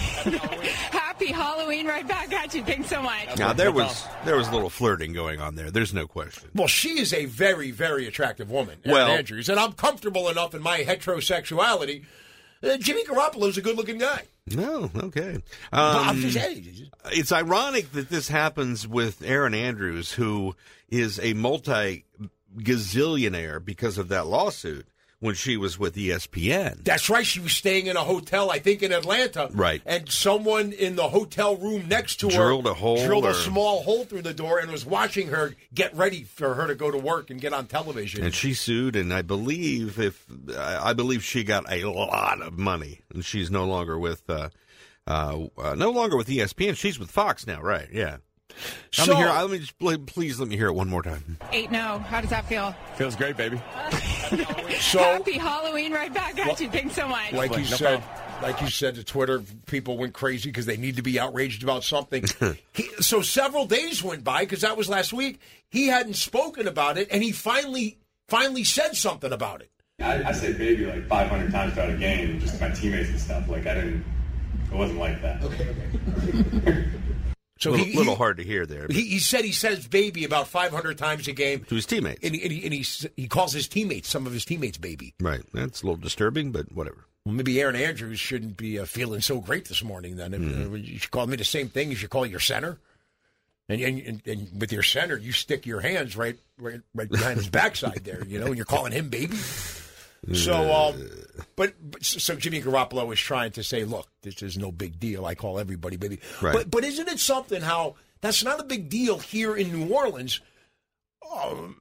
Happy Halloween right back at you. Thanks so much. Now, there was there was a little flirting going on there. There's no question. Well, she is a very, very attractive woman, Aaron well, Andrews, and I'm comfortable enough in my heterosexuality. Uh, Jimmy Garoppolo's a good-looking guy. No, okay. Um, I'm just, hey, it's ironic that this happens with Aaron Andrews, who is a multi-gazillionaire because of that lawsuit. When she was with E S P N. That's right. She was staying in a hotel, I think, in Atlanta. Right. And someone in the hotel room next to drilled her a hole drilled or... a small hole through the door and was watching her get ready for her to go to work and get on television. And she sued, and I believe if I believe she got a lot of money, and she's no longer with uh, uh, uh, no longer with E S P N. She's with Fox now, right? Yeah. So, let me hear. Let me just please let me hear it one more time. eight oh. How does that feel? Feels great, baby. So happy Halloween right back at well, you. Thanks so much. Like you no said, problem. like you said, the Twitter people went crazy because they need to be outraged about something. he, so several days went by because that was last week. He hadn't spoken about it, and he finally finally said something about it. I, I say baby like five hundred times throughout a game, just to my teammates and stuff. Like I didn't, it wasn't like that. Okay, okay. So a little, he, little hard to hear there. He, he said he says baby about five hundred times a game. To his teammates. And, he, and, he, and he, he calls his teammates, some of his teammates, baby. Right. That's a little disturbing, but whatever. Well, maybe Aaron Andrews shouldn't be uh, feeling so great this morning then. Mm. Uh, you should call me the same thing as you call your center. And, and, and with your center, you stick your hands right right, right behind his backside there, you know, and you're calling him baby. So, um, but, but so Jimmy Garoppolo is trying to say, look, this is no big deal. I call everybody baby. Right. But but isn't it something how that's not a big deal here in New Orleans? Um,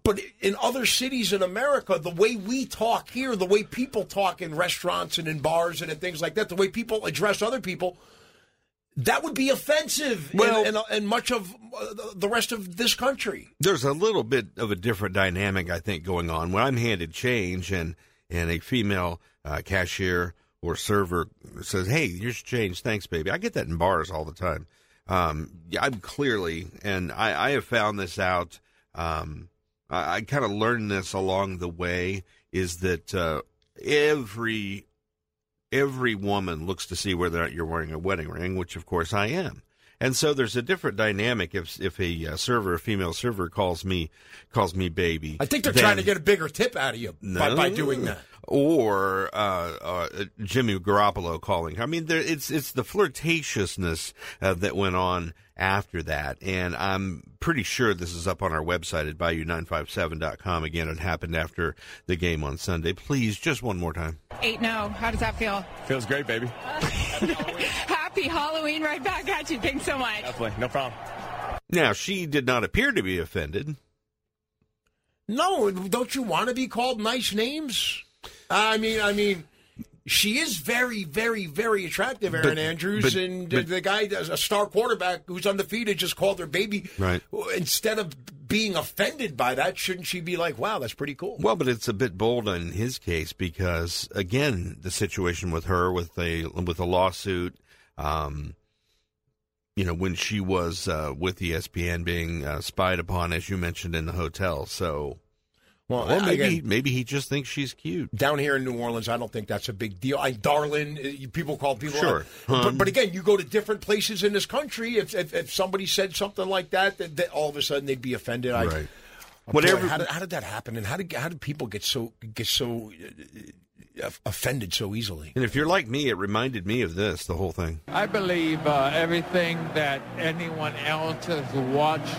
But in other cities in America, the way we talk here, the way people talk in restaurants and in bars and in things like that, the way people address other people, that would be offensive well, in, in, in much of the rest of this country. There's a little bit of a different dynamic, I think, going on. When I'm handed change and, and a female uh, cashier or server says, hey, here's change, thanks, baby. I get that in bars all the time. Um, I'm clearly, and I, I have found this out, um, I, I kind of learned this along the way, is that uh, every every woman looks to see whether or not you're wearing a wedding ring, which, of course, I am. And so there's a different dynamic if if a uh, server, a female server, calls me calls me baby. I think they're then, trying to get a bigger tip out of you no, by, by doing that. Or uh, uh, Jimmy Garoppolo calling. I mean, there, it's it's the flirtatiousness uh, that went on after that, and I'm pretty sure this is up on our website at bayou nine five seven dot com. Again, it happened after the game on Sunday. Please, just one more time. eight no. How does that feel? Feels great, baby. Happy Halloween right back at you. Thanks so much. Definitely. No problem. Now, she did not appear to be offended. No, don't you want to be called nice names? I mean, I mean, she is very, very, very attractive, Erin but, Andrews, but, and but, the guy, a star quarterback who's undefeated, just called her baby. Right. Instead of being offended by that, shouldn't she be like, wow, that's pretty cool? Well, but it's a bit bold in his case because, again, the situation with her with a with a lawsuit, um, you know, when she was uh, with E S P N being uh, spied upon, as you mentioned, in the hotel. So. Well, or maybe again, maybe he just thinks she's cute. Down here in New Orleans, I don't think that's a big deal. I, darling, people call people. Sure. Um, but, but again, you go to different places in this country. If if, if somebody said something like that, that, that all of a sudden they'd be offended. I, right. Oh, Whatever. Boy, how, did, how did that happen? And how did how did people get so get so uh, offended so easily? And if you're like me, it reminded me of this. The whole thing. I believe uh, everything that anyone else has watched.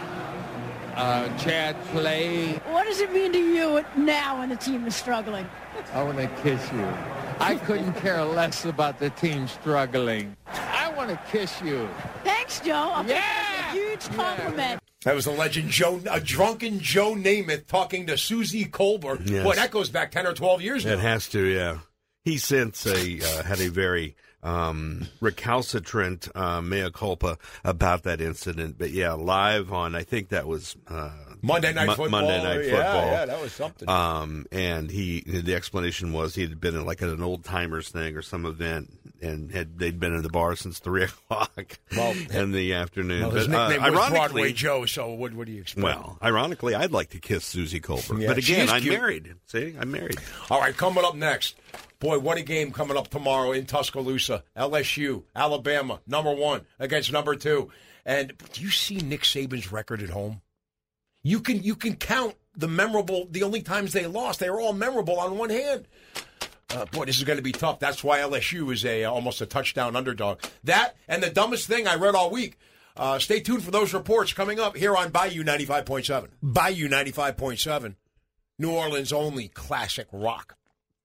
Uh, Chad play. What does it mean to you now when the team is struggling? I want to kiss you. I couldn't care less about the team struggling. I want to kiss you. Thanks, Joe. I'll yeah! take a huge compliment. That was the legend Joe, a drunken Joe Namath talking to Susie Colbert. Yes. Boy, that goes back ten or twelve years now. It has to, yeah. He since a, uh, had a very um, recalcitrant uh, mea culpa about that incident. But, yeah, live on, I think that was uh, Monday Night Mo- Football. Monday Night yeah, Football. Yeah, that was something. Um, and he, the explanation was he had been in like an old timers thing or some event, and had they'd been in the bar since three o'clock well, in the afternoon. Well, his but, nickname uh, was Broadway Joe. So what, what do you expect? Well, ironically, I'd like to kiss Susie Colbert, yeah, but again, I'm cute. married. See, I'm married. All right, coming up next. Boy, what a game coming up tomorrow in Tuscaloosa. L S U, Alabama, number one against number two. And do you see Nick Saban's record at home? You can you can count the memorable, the only times they lost. They were all memorable on one hand. Uh, boy, this is going to be tough. That's why L S U is a uh, almost a touchdown underdog. That and the dumbest thing I read all week. Uh, stay tuned for those reports coming up here on Bayou ninety-five point seven. Bayou ninety-five point seven, New Orleans' only classic rock.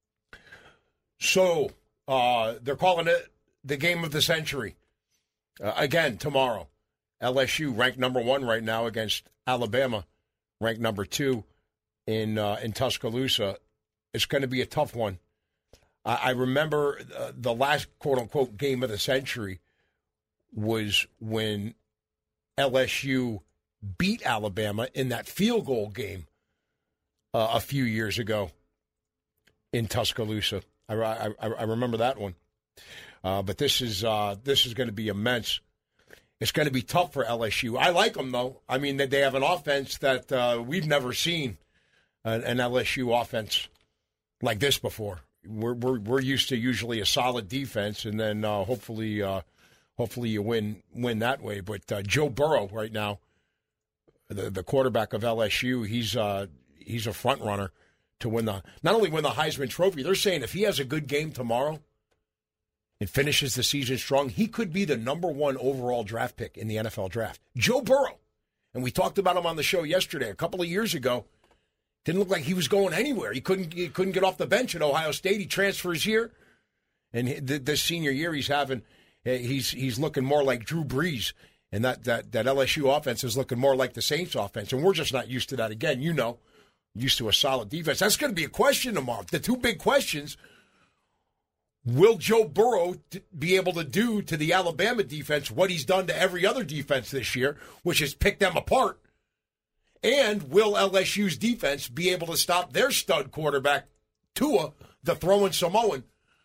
So, uh, they're calling it the game of the century. Uh, again, tomorrow. L S U ranked number one right now against Alabama, ranked number two in uh, in Tuscaloosa. It's going to be a tough one. I, I remember uh, the last quote-unquote game of the century was when L S U beat Alabama in that field goal game uh, a few years ago in Tuscaloosa. I, I, I remember that one. Uh, but this is uh, this is going to be immense. It's going to be tough for L S U. I like them, though. I mean, they have an offense that uh, we've never seen, an, an L S U offense like this before. We're we're we're used to usually a solid defense, and then uh, hopefully uh, hopefully you win win that way. But uh, Joe Burrow right now, the the quarterback of L S U, he's uh, he's a front runner to win the not only win the Heisman Trophy. They're saying if he has a good game tomorrow and finishes the season strong, he could be the number one overall draft pick in the N F L draft. Joe Burrow. And we talked about him on the show yesterday, a couple of years ago. Didn't look like he was going anywhere. He couldn't he couldn't get off the bench at Ohio State. He transfers here. And this senior year he's having, he's he's looking more like Drew Brees. And that, that, that L S U offense is looking more like the Saints offense. And we're just not used to that again. You know, used to a solid defense. That's going to be a question tomorrow. The two big questions, will Joe Burrow t- be able to do to the Alabama defense what he's done to every other defense this year, which is pick them apart? And will L S U's defense be able to stop their stud quarterback, Tua, the throwing Samoan?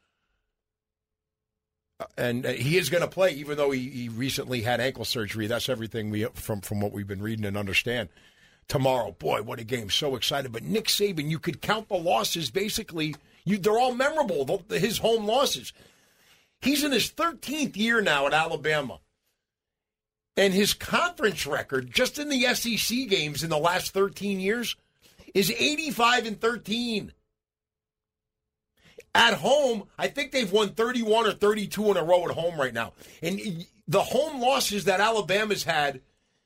And he is going to play, even though he, he recently had ankle surgery. That's everything we from, from what we've been reading and understand. Tomorrow, boy, what a game. So excited. But Nick Saban, you could count the losses basically. You, they're all memorable, the, his home losses. He's in his thirteenth year now at Alabama. And his conference record, just in the S E C games in the last thirteen years, is eighty-five and thirteen. At home, I think they've won thirty-one or thirty-two in a row at home right now. And the home losses that Alabama's had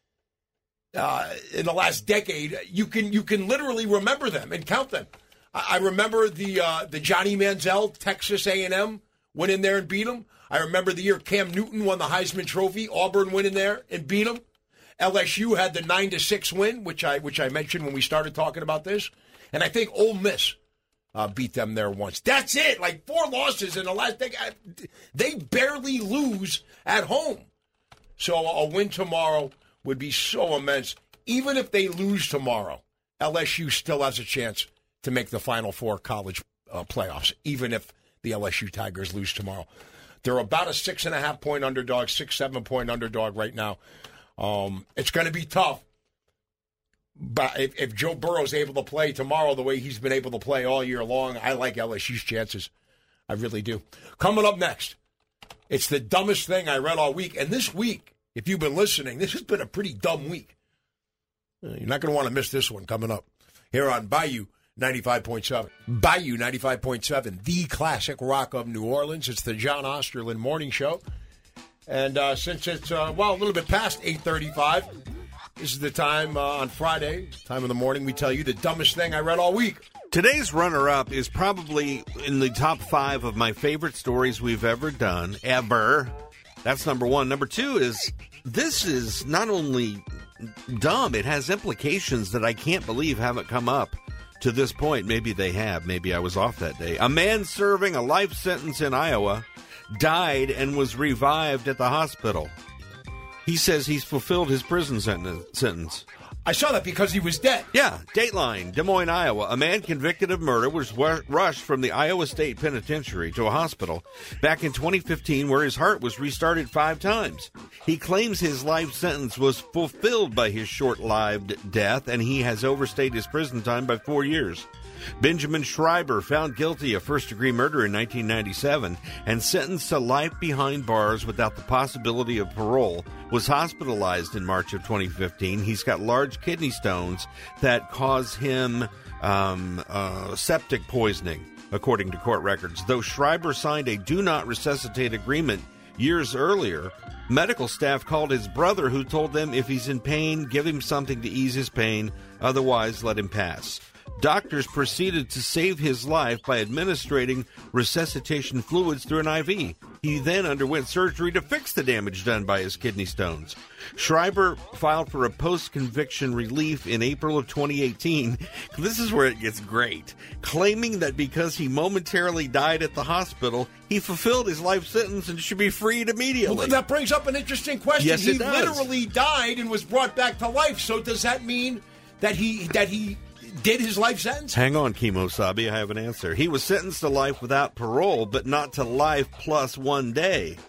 uh, in the last decade, you can you can literally remember them and count them. I, I remember the uh, the Johnny Manziel, Texas A and M, went in there and beat them. I remember the year Cam Newton won the Heisman Trophy. Auburn went in there and beat them. L S U had the nine to six win, which I which I mentioned when we started talking about this. And I think Ole Miss Uh, beat them there once. That's it. Like four losses in the last decade. They barely lose at home. So a win tomorrow would be so immense. Even if they lose tomorrow, L S U still has a chance to make the Final Four college uh, playoffs, even if the L S U Tigers lose tomorrow. They're about a six and a half point underdog, six, seven point underdog right now. Um, it's going to be tough. But if, if Joe Burrow's able to play tomorrow the way he's been able to play all year long, I like L S U's chances. I really do. Coming up next, it's the dumbest thing I read all week. And this week, if you've been listening, this has been a pretty dumb week. You're not going to want to miss this one coming up here on Bayou ninety-five point seven. Bayou ninety-five point seven, the classic rock of New Orleans. It's the John Osterlin Morning Show. And uh, since it's, uh, well, a little bit past eight thirty-five, this is the time uh, on Friday, time of the morning, we tell you the dumbest thing I read all week. Today's runner-up is probably in the top five of my favorite stories we've ever done, ever. That's number one. Number two is, this is not only dumb, it has implications that I can't believe haven't come up to this point. Maybe they have. Maybe I was off that day. A man serving a life sentence in Iowa died and was revived at the hospital. He says he's fulfilled his prison sentence. I saw that because he was dead. Yeah. Dateline, Des Moines, Iowa. A man convicted of murder was rushed from the Iowa State Penitentiary to a hospital back in twenty fifteen where his heart was restarted five times. He claims his life sentence was fulfilled by his short-lived death, and he has overstayed his prison time by four years. Benjamin Schreiber, found guilty of first-degree murder in nineteen ninety-seven and sentenced to life behind bars without the possibility of parole, was hospitalized in March of twenty fifteen. He's got large kidney stones that cause him um, uh, septic poisoning, according to court records. Though Schreiber signed a do-not-resuscitate agreement years earlier, medical staff called his brother, who told them if he's in pain, give him something to ease his pain, otherwise let him pass. Doctors proceeded to save his life by administering resuscitation fluids through an I V. He then underwent surgery to fix the damage done by his kidney stones. Schreiber filed for a post-conviction relief in April of twenty eighteen. This is where it gets great. Claiming that because he momentarily died at the hospital, he fulfilled his life sentence and should be freed immediately. Well, that brings up an interesting question. Yes, he it does. literally died and was brought back to life. So does that mean that he that he did his life sentence? Hang on, Kimo Sabi, I have an answer. He was sentenced to life without parole, but not to life plus one day.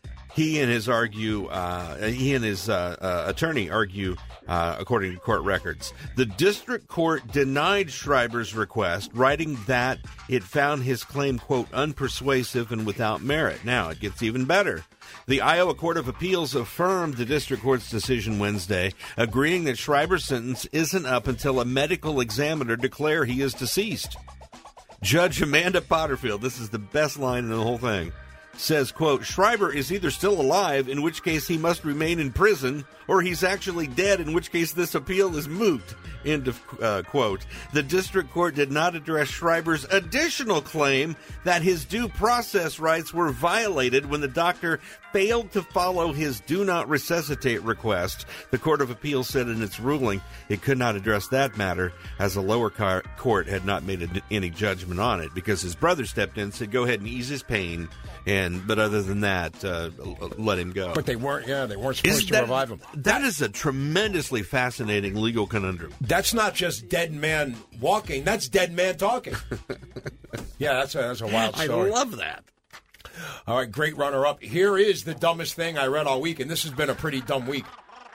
He and his argue, uh, he and his uh, uh, attorney argue, uh, according to court records. The district court denied Schreiber's request, writing that it found his claim, quote, unpersuasive and without merit. Now, it gets even better. The Iowa Court of Appeals affirmed the district court's decision Wednesday, agreeing that Schreiber's sentence isn't up until a medical examiner declare he is deceased. Judge Amanda Potterfield, this is the best line in the whole thing, says, quote, Schreiber is either still alive, in which case he must remain in prison, or he's actually dead, in which case this appeal is moot, end of uh, quote. The district court did not address Schreiber's additional claim that his due process rights were violated when the doctor failed to follow his do not resuscitate request. The Court of Appeals said in its ruling it could not address that matter, as the lower car- court had not made a, any judgment on it, because his brother stepped in and said, go ahead and ease his pain, and but other than that, uh, let him go. But they weren't, yeah, they weren't supposed Isn't to that, revive him. That is a tremendously fascinating legal conundrum. That's not just dead man walking, that's dead man talking. Yeah, that's a, that's a wild story. I love that. All right, great runner-up. Here is the dumbest thing I read all week, and this has been a pretty dumb week.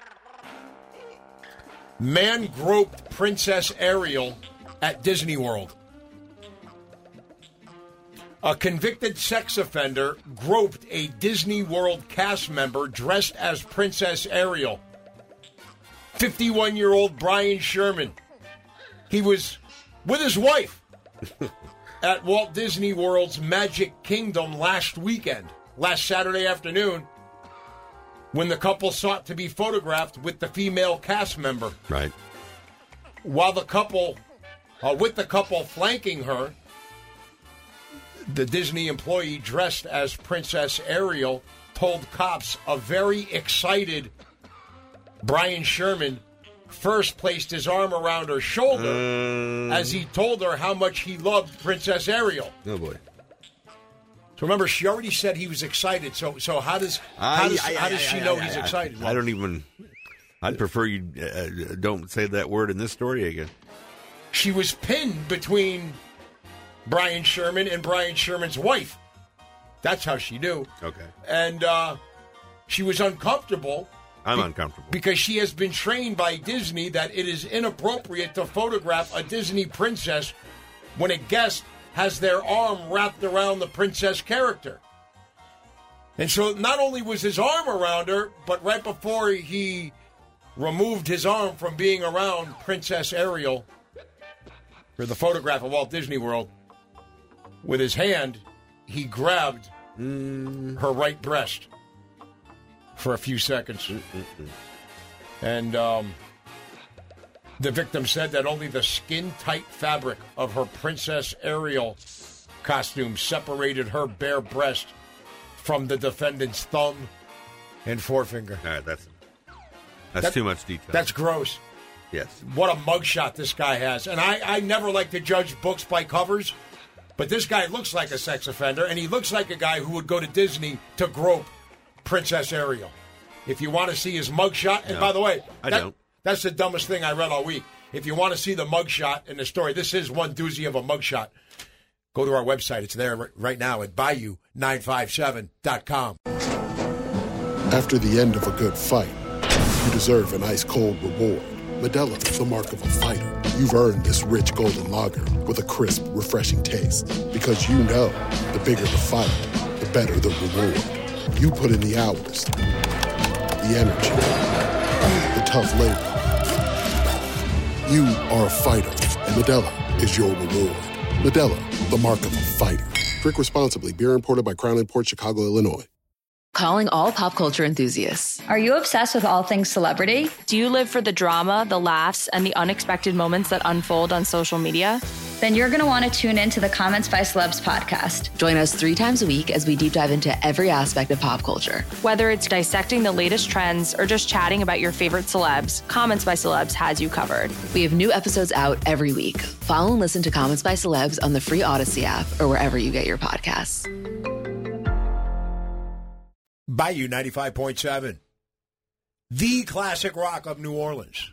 Man groped Princess Ariel at Disney World. A convicted sex offender groped a Disney World cast member dressed as Princess Ariel. fifty-one-year-old Brian Sherman. He was with his wife at Walt Disney World's Magic Kingdom last weekend, last Saturday afternoon, when the couple sought to be photographed with the female cast member. Right. While the couple, uh, with the couple flanking her, the Disney employee dressed as Princess Ariel told cops a very excited Brian Sherman first placed his arm around her shoulder um, as he told her how much he loved Princess Ariel. Oh, boy. So remember, she already said he was excited. So so how does how I, does, I, I, how does I, she I, know I, he's I, excited? I don't even... I'd prefer you uh, don't say that word in this story again. She was pinned between Brian Sherman and Brian Sherman's wife. That's how she knew. Okay. And uh, she was uncomfortable. I'm be- uncomfortable. Because she has been trained by Disney that it is inappropriate to photograph a Disney princess when a guest has their arm wrapped around the princess character. And so not only was his arm around her, but right before he removed his arm from being around Princess Ariel for the photograph of Walt Disney World, with his hand, he grabbed mm. her right breast for a few seconds. Mm-mm-mm. And um, the victim said that only the skin-tight fabric of her Princess Ariel costume separated her bare breast from the defendant's thumb and forefinger. All right, that's that's that, too much detail. That's gross. Yes. What a mugshot this guy has. And I, I never like to judge books by covers, but this guy looks like a sex offender, and he looks like a guy who would go to Disney to grope Princess Ariel. If you want to see his mugshot, and no, by the way, I that, don't. That's the dumbest thing I read all week. If you want to see the mugshot in the story, this is one doozy of a mugshot. Go to our website. It's there right now at bayou nine five seven dot com. After the end of a good fight, you deserve an ice-cold reward. Modelo is the mark of a fighter. You've earned this rich golden lager with a crisp, refreshing taste. Because you know, the bigger the fight, the better the reward. You put in the hours, the energy, the tough labor. You are a fighter, and Modelo is your reward. Modelo, the mark of a fighter. Drink responsibly. Beer imported by Crown Imports, Chicago, Illinois. Calling all pop culture enthusiasts. Are you obsessed with all things celebrity? Do you live for the drama, the laughs, and the unexpected moments that unfold on social media? Then you're going to want to tune in to the Comments by Celebs podcast. Join us three times a week as we deep dive into every aspect of pop culture. Whether it's dissecting the latest trends or just chatting about your favorite celebs, Comments by Celebs has you covered. We have new episodes out every week. Follow and listen to Comments by Celebs on the free Odyssey app or wherever you get your podcasts. Bayou ninety-five point seven, the classic rock of New Orleans.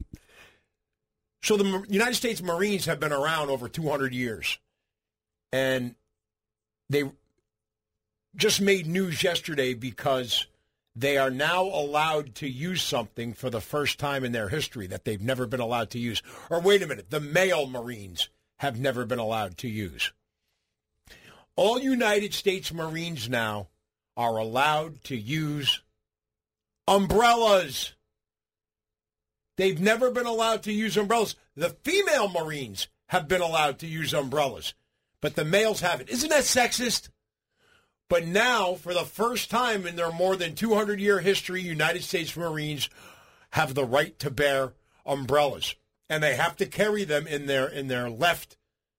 So the United States Marines have been around over two hundred years, and they just made news yesterday because they are now allowed to use something for the first time in their history that they've never been allowed to use. Or wait a minute, the male Marines have never been allowed to use. All United States Marines now are allowed to use umbrellas. They've never been allowed to use umbrellas. The female Marines have been allowed to use umbrellas, but the males haven't. Isn't that sexist? But now, for the first time in their more than two hundred year history, United States Marines have the right to bear umbrellas. And they have to carry them in their in their left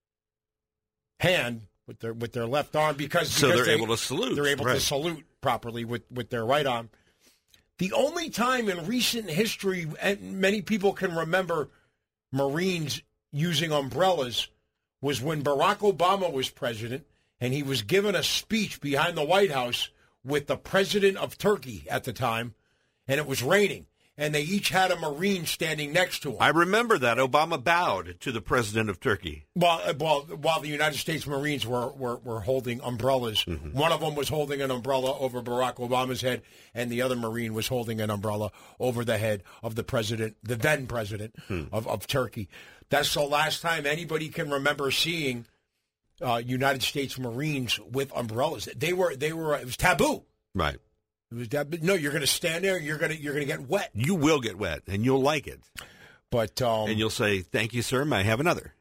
hand with their with their left arm because, so because they're they, able to salute. They're able right. to salute properly with, with their right arm. The only time in recent history, and many people can remember Marines using umbrellas, was when Barack Obama was president, and he was given a speech behind the White House with the president of Turkey at the time, and it was raining. And they each had a Marine standing next to him. I remember that. Obama bowed to the president of Turkey. While, while, while the United States Marines were, were, were holding umbrellas. Mm-hmm. One of them was holding an umbrella over Barack Obama's head, and the other Marine was holding an umbrella over the head of the president, the then president hmm. of, of Turkey. That's the last time anybody can remember seeing uh, United States Marines with umbrellas. They were, they were, it was taboo. Right. It was that, no, you're going to stand there. You're going to you're going to get wet. You will get wet, and you'll like it. But um, and you'll say, "Thank you, sir. May I have another?"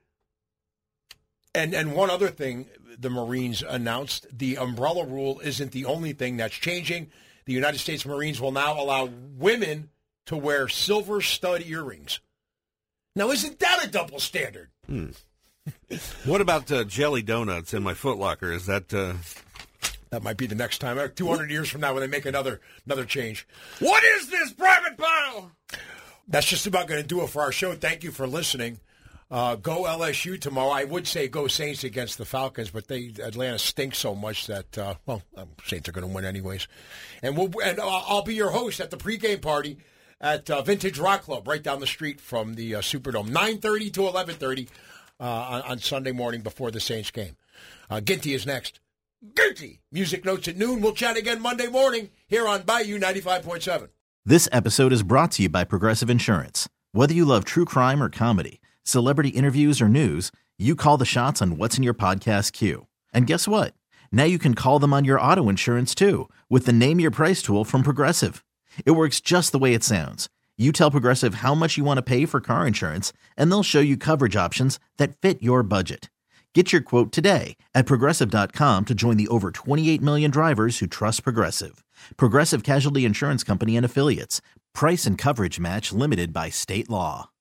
And and one other thing, the Marines announced: the umbrella rule isn't the only thing that's changing. The United States Marines will now allow women to wear silver stud earrings. Now, isn't that a double standard? Hmm. What about uh, jelly donuts in my Foot Locker? Is that? Uh... That might be the next time, two hundred years from now, when they make another another change. What is this, Private Pile? That's just about going to do it for our show. Thank you for listening. Uh, go L S U tomorrow. I would say go Saints against the Falcons, but they Atlanta stinks so much that, uh, well, Saints are going to win anyways. And we'll and I'll, I'll be your host at the pregame party at uh, Vintage Rock Club right down the street from the uh, Superdome, nine thirty to eleven thirty uh, on, on Sunday morning before the Saints game. Uh, Ginty is next. Ginty! Music Notes at noon. We'll chat again Monday morning here on Bayou ninety-five point seven. This episode is brought to you by Progressive Insurance. Whether you love true crime or comedy, celebrity interviews or news, you call the shots on what's in your podcast queue. And guess what? Now you can call them on your auto insurance too with the Name Your Price tool from Progressive. It works just the way it sounds. You tell Progressive how much you want to pay for car insurance, and they'll show you coverage options that fit your budget. Get your quote today at Progressive dot com to join the over twenty-eight million drivers who trust Progressive. Progressive Casualty Insurance Company and Affiliates. Price and coverage match limited by state law.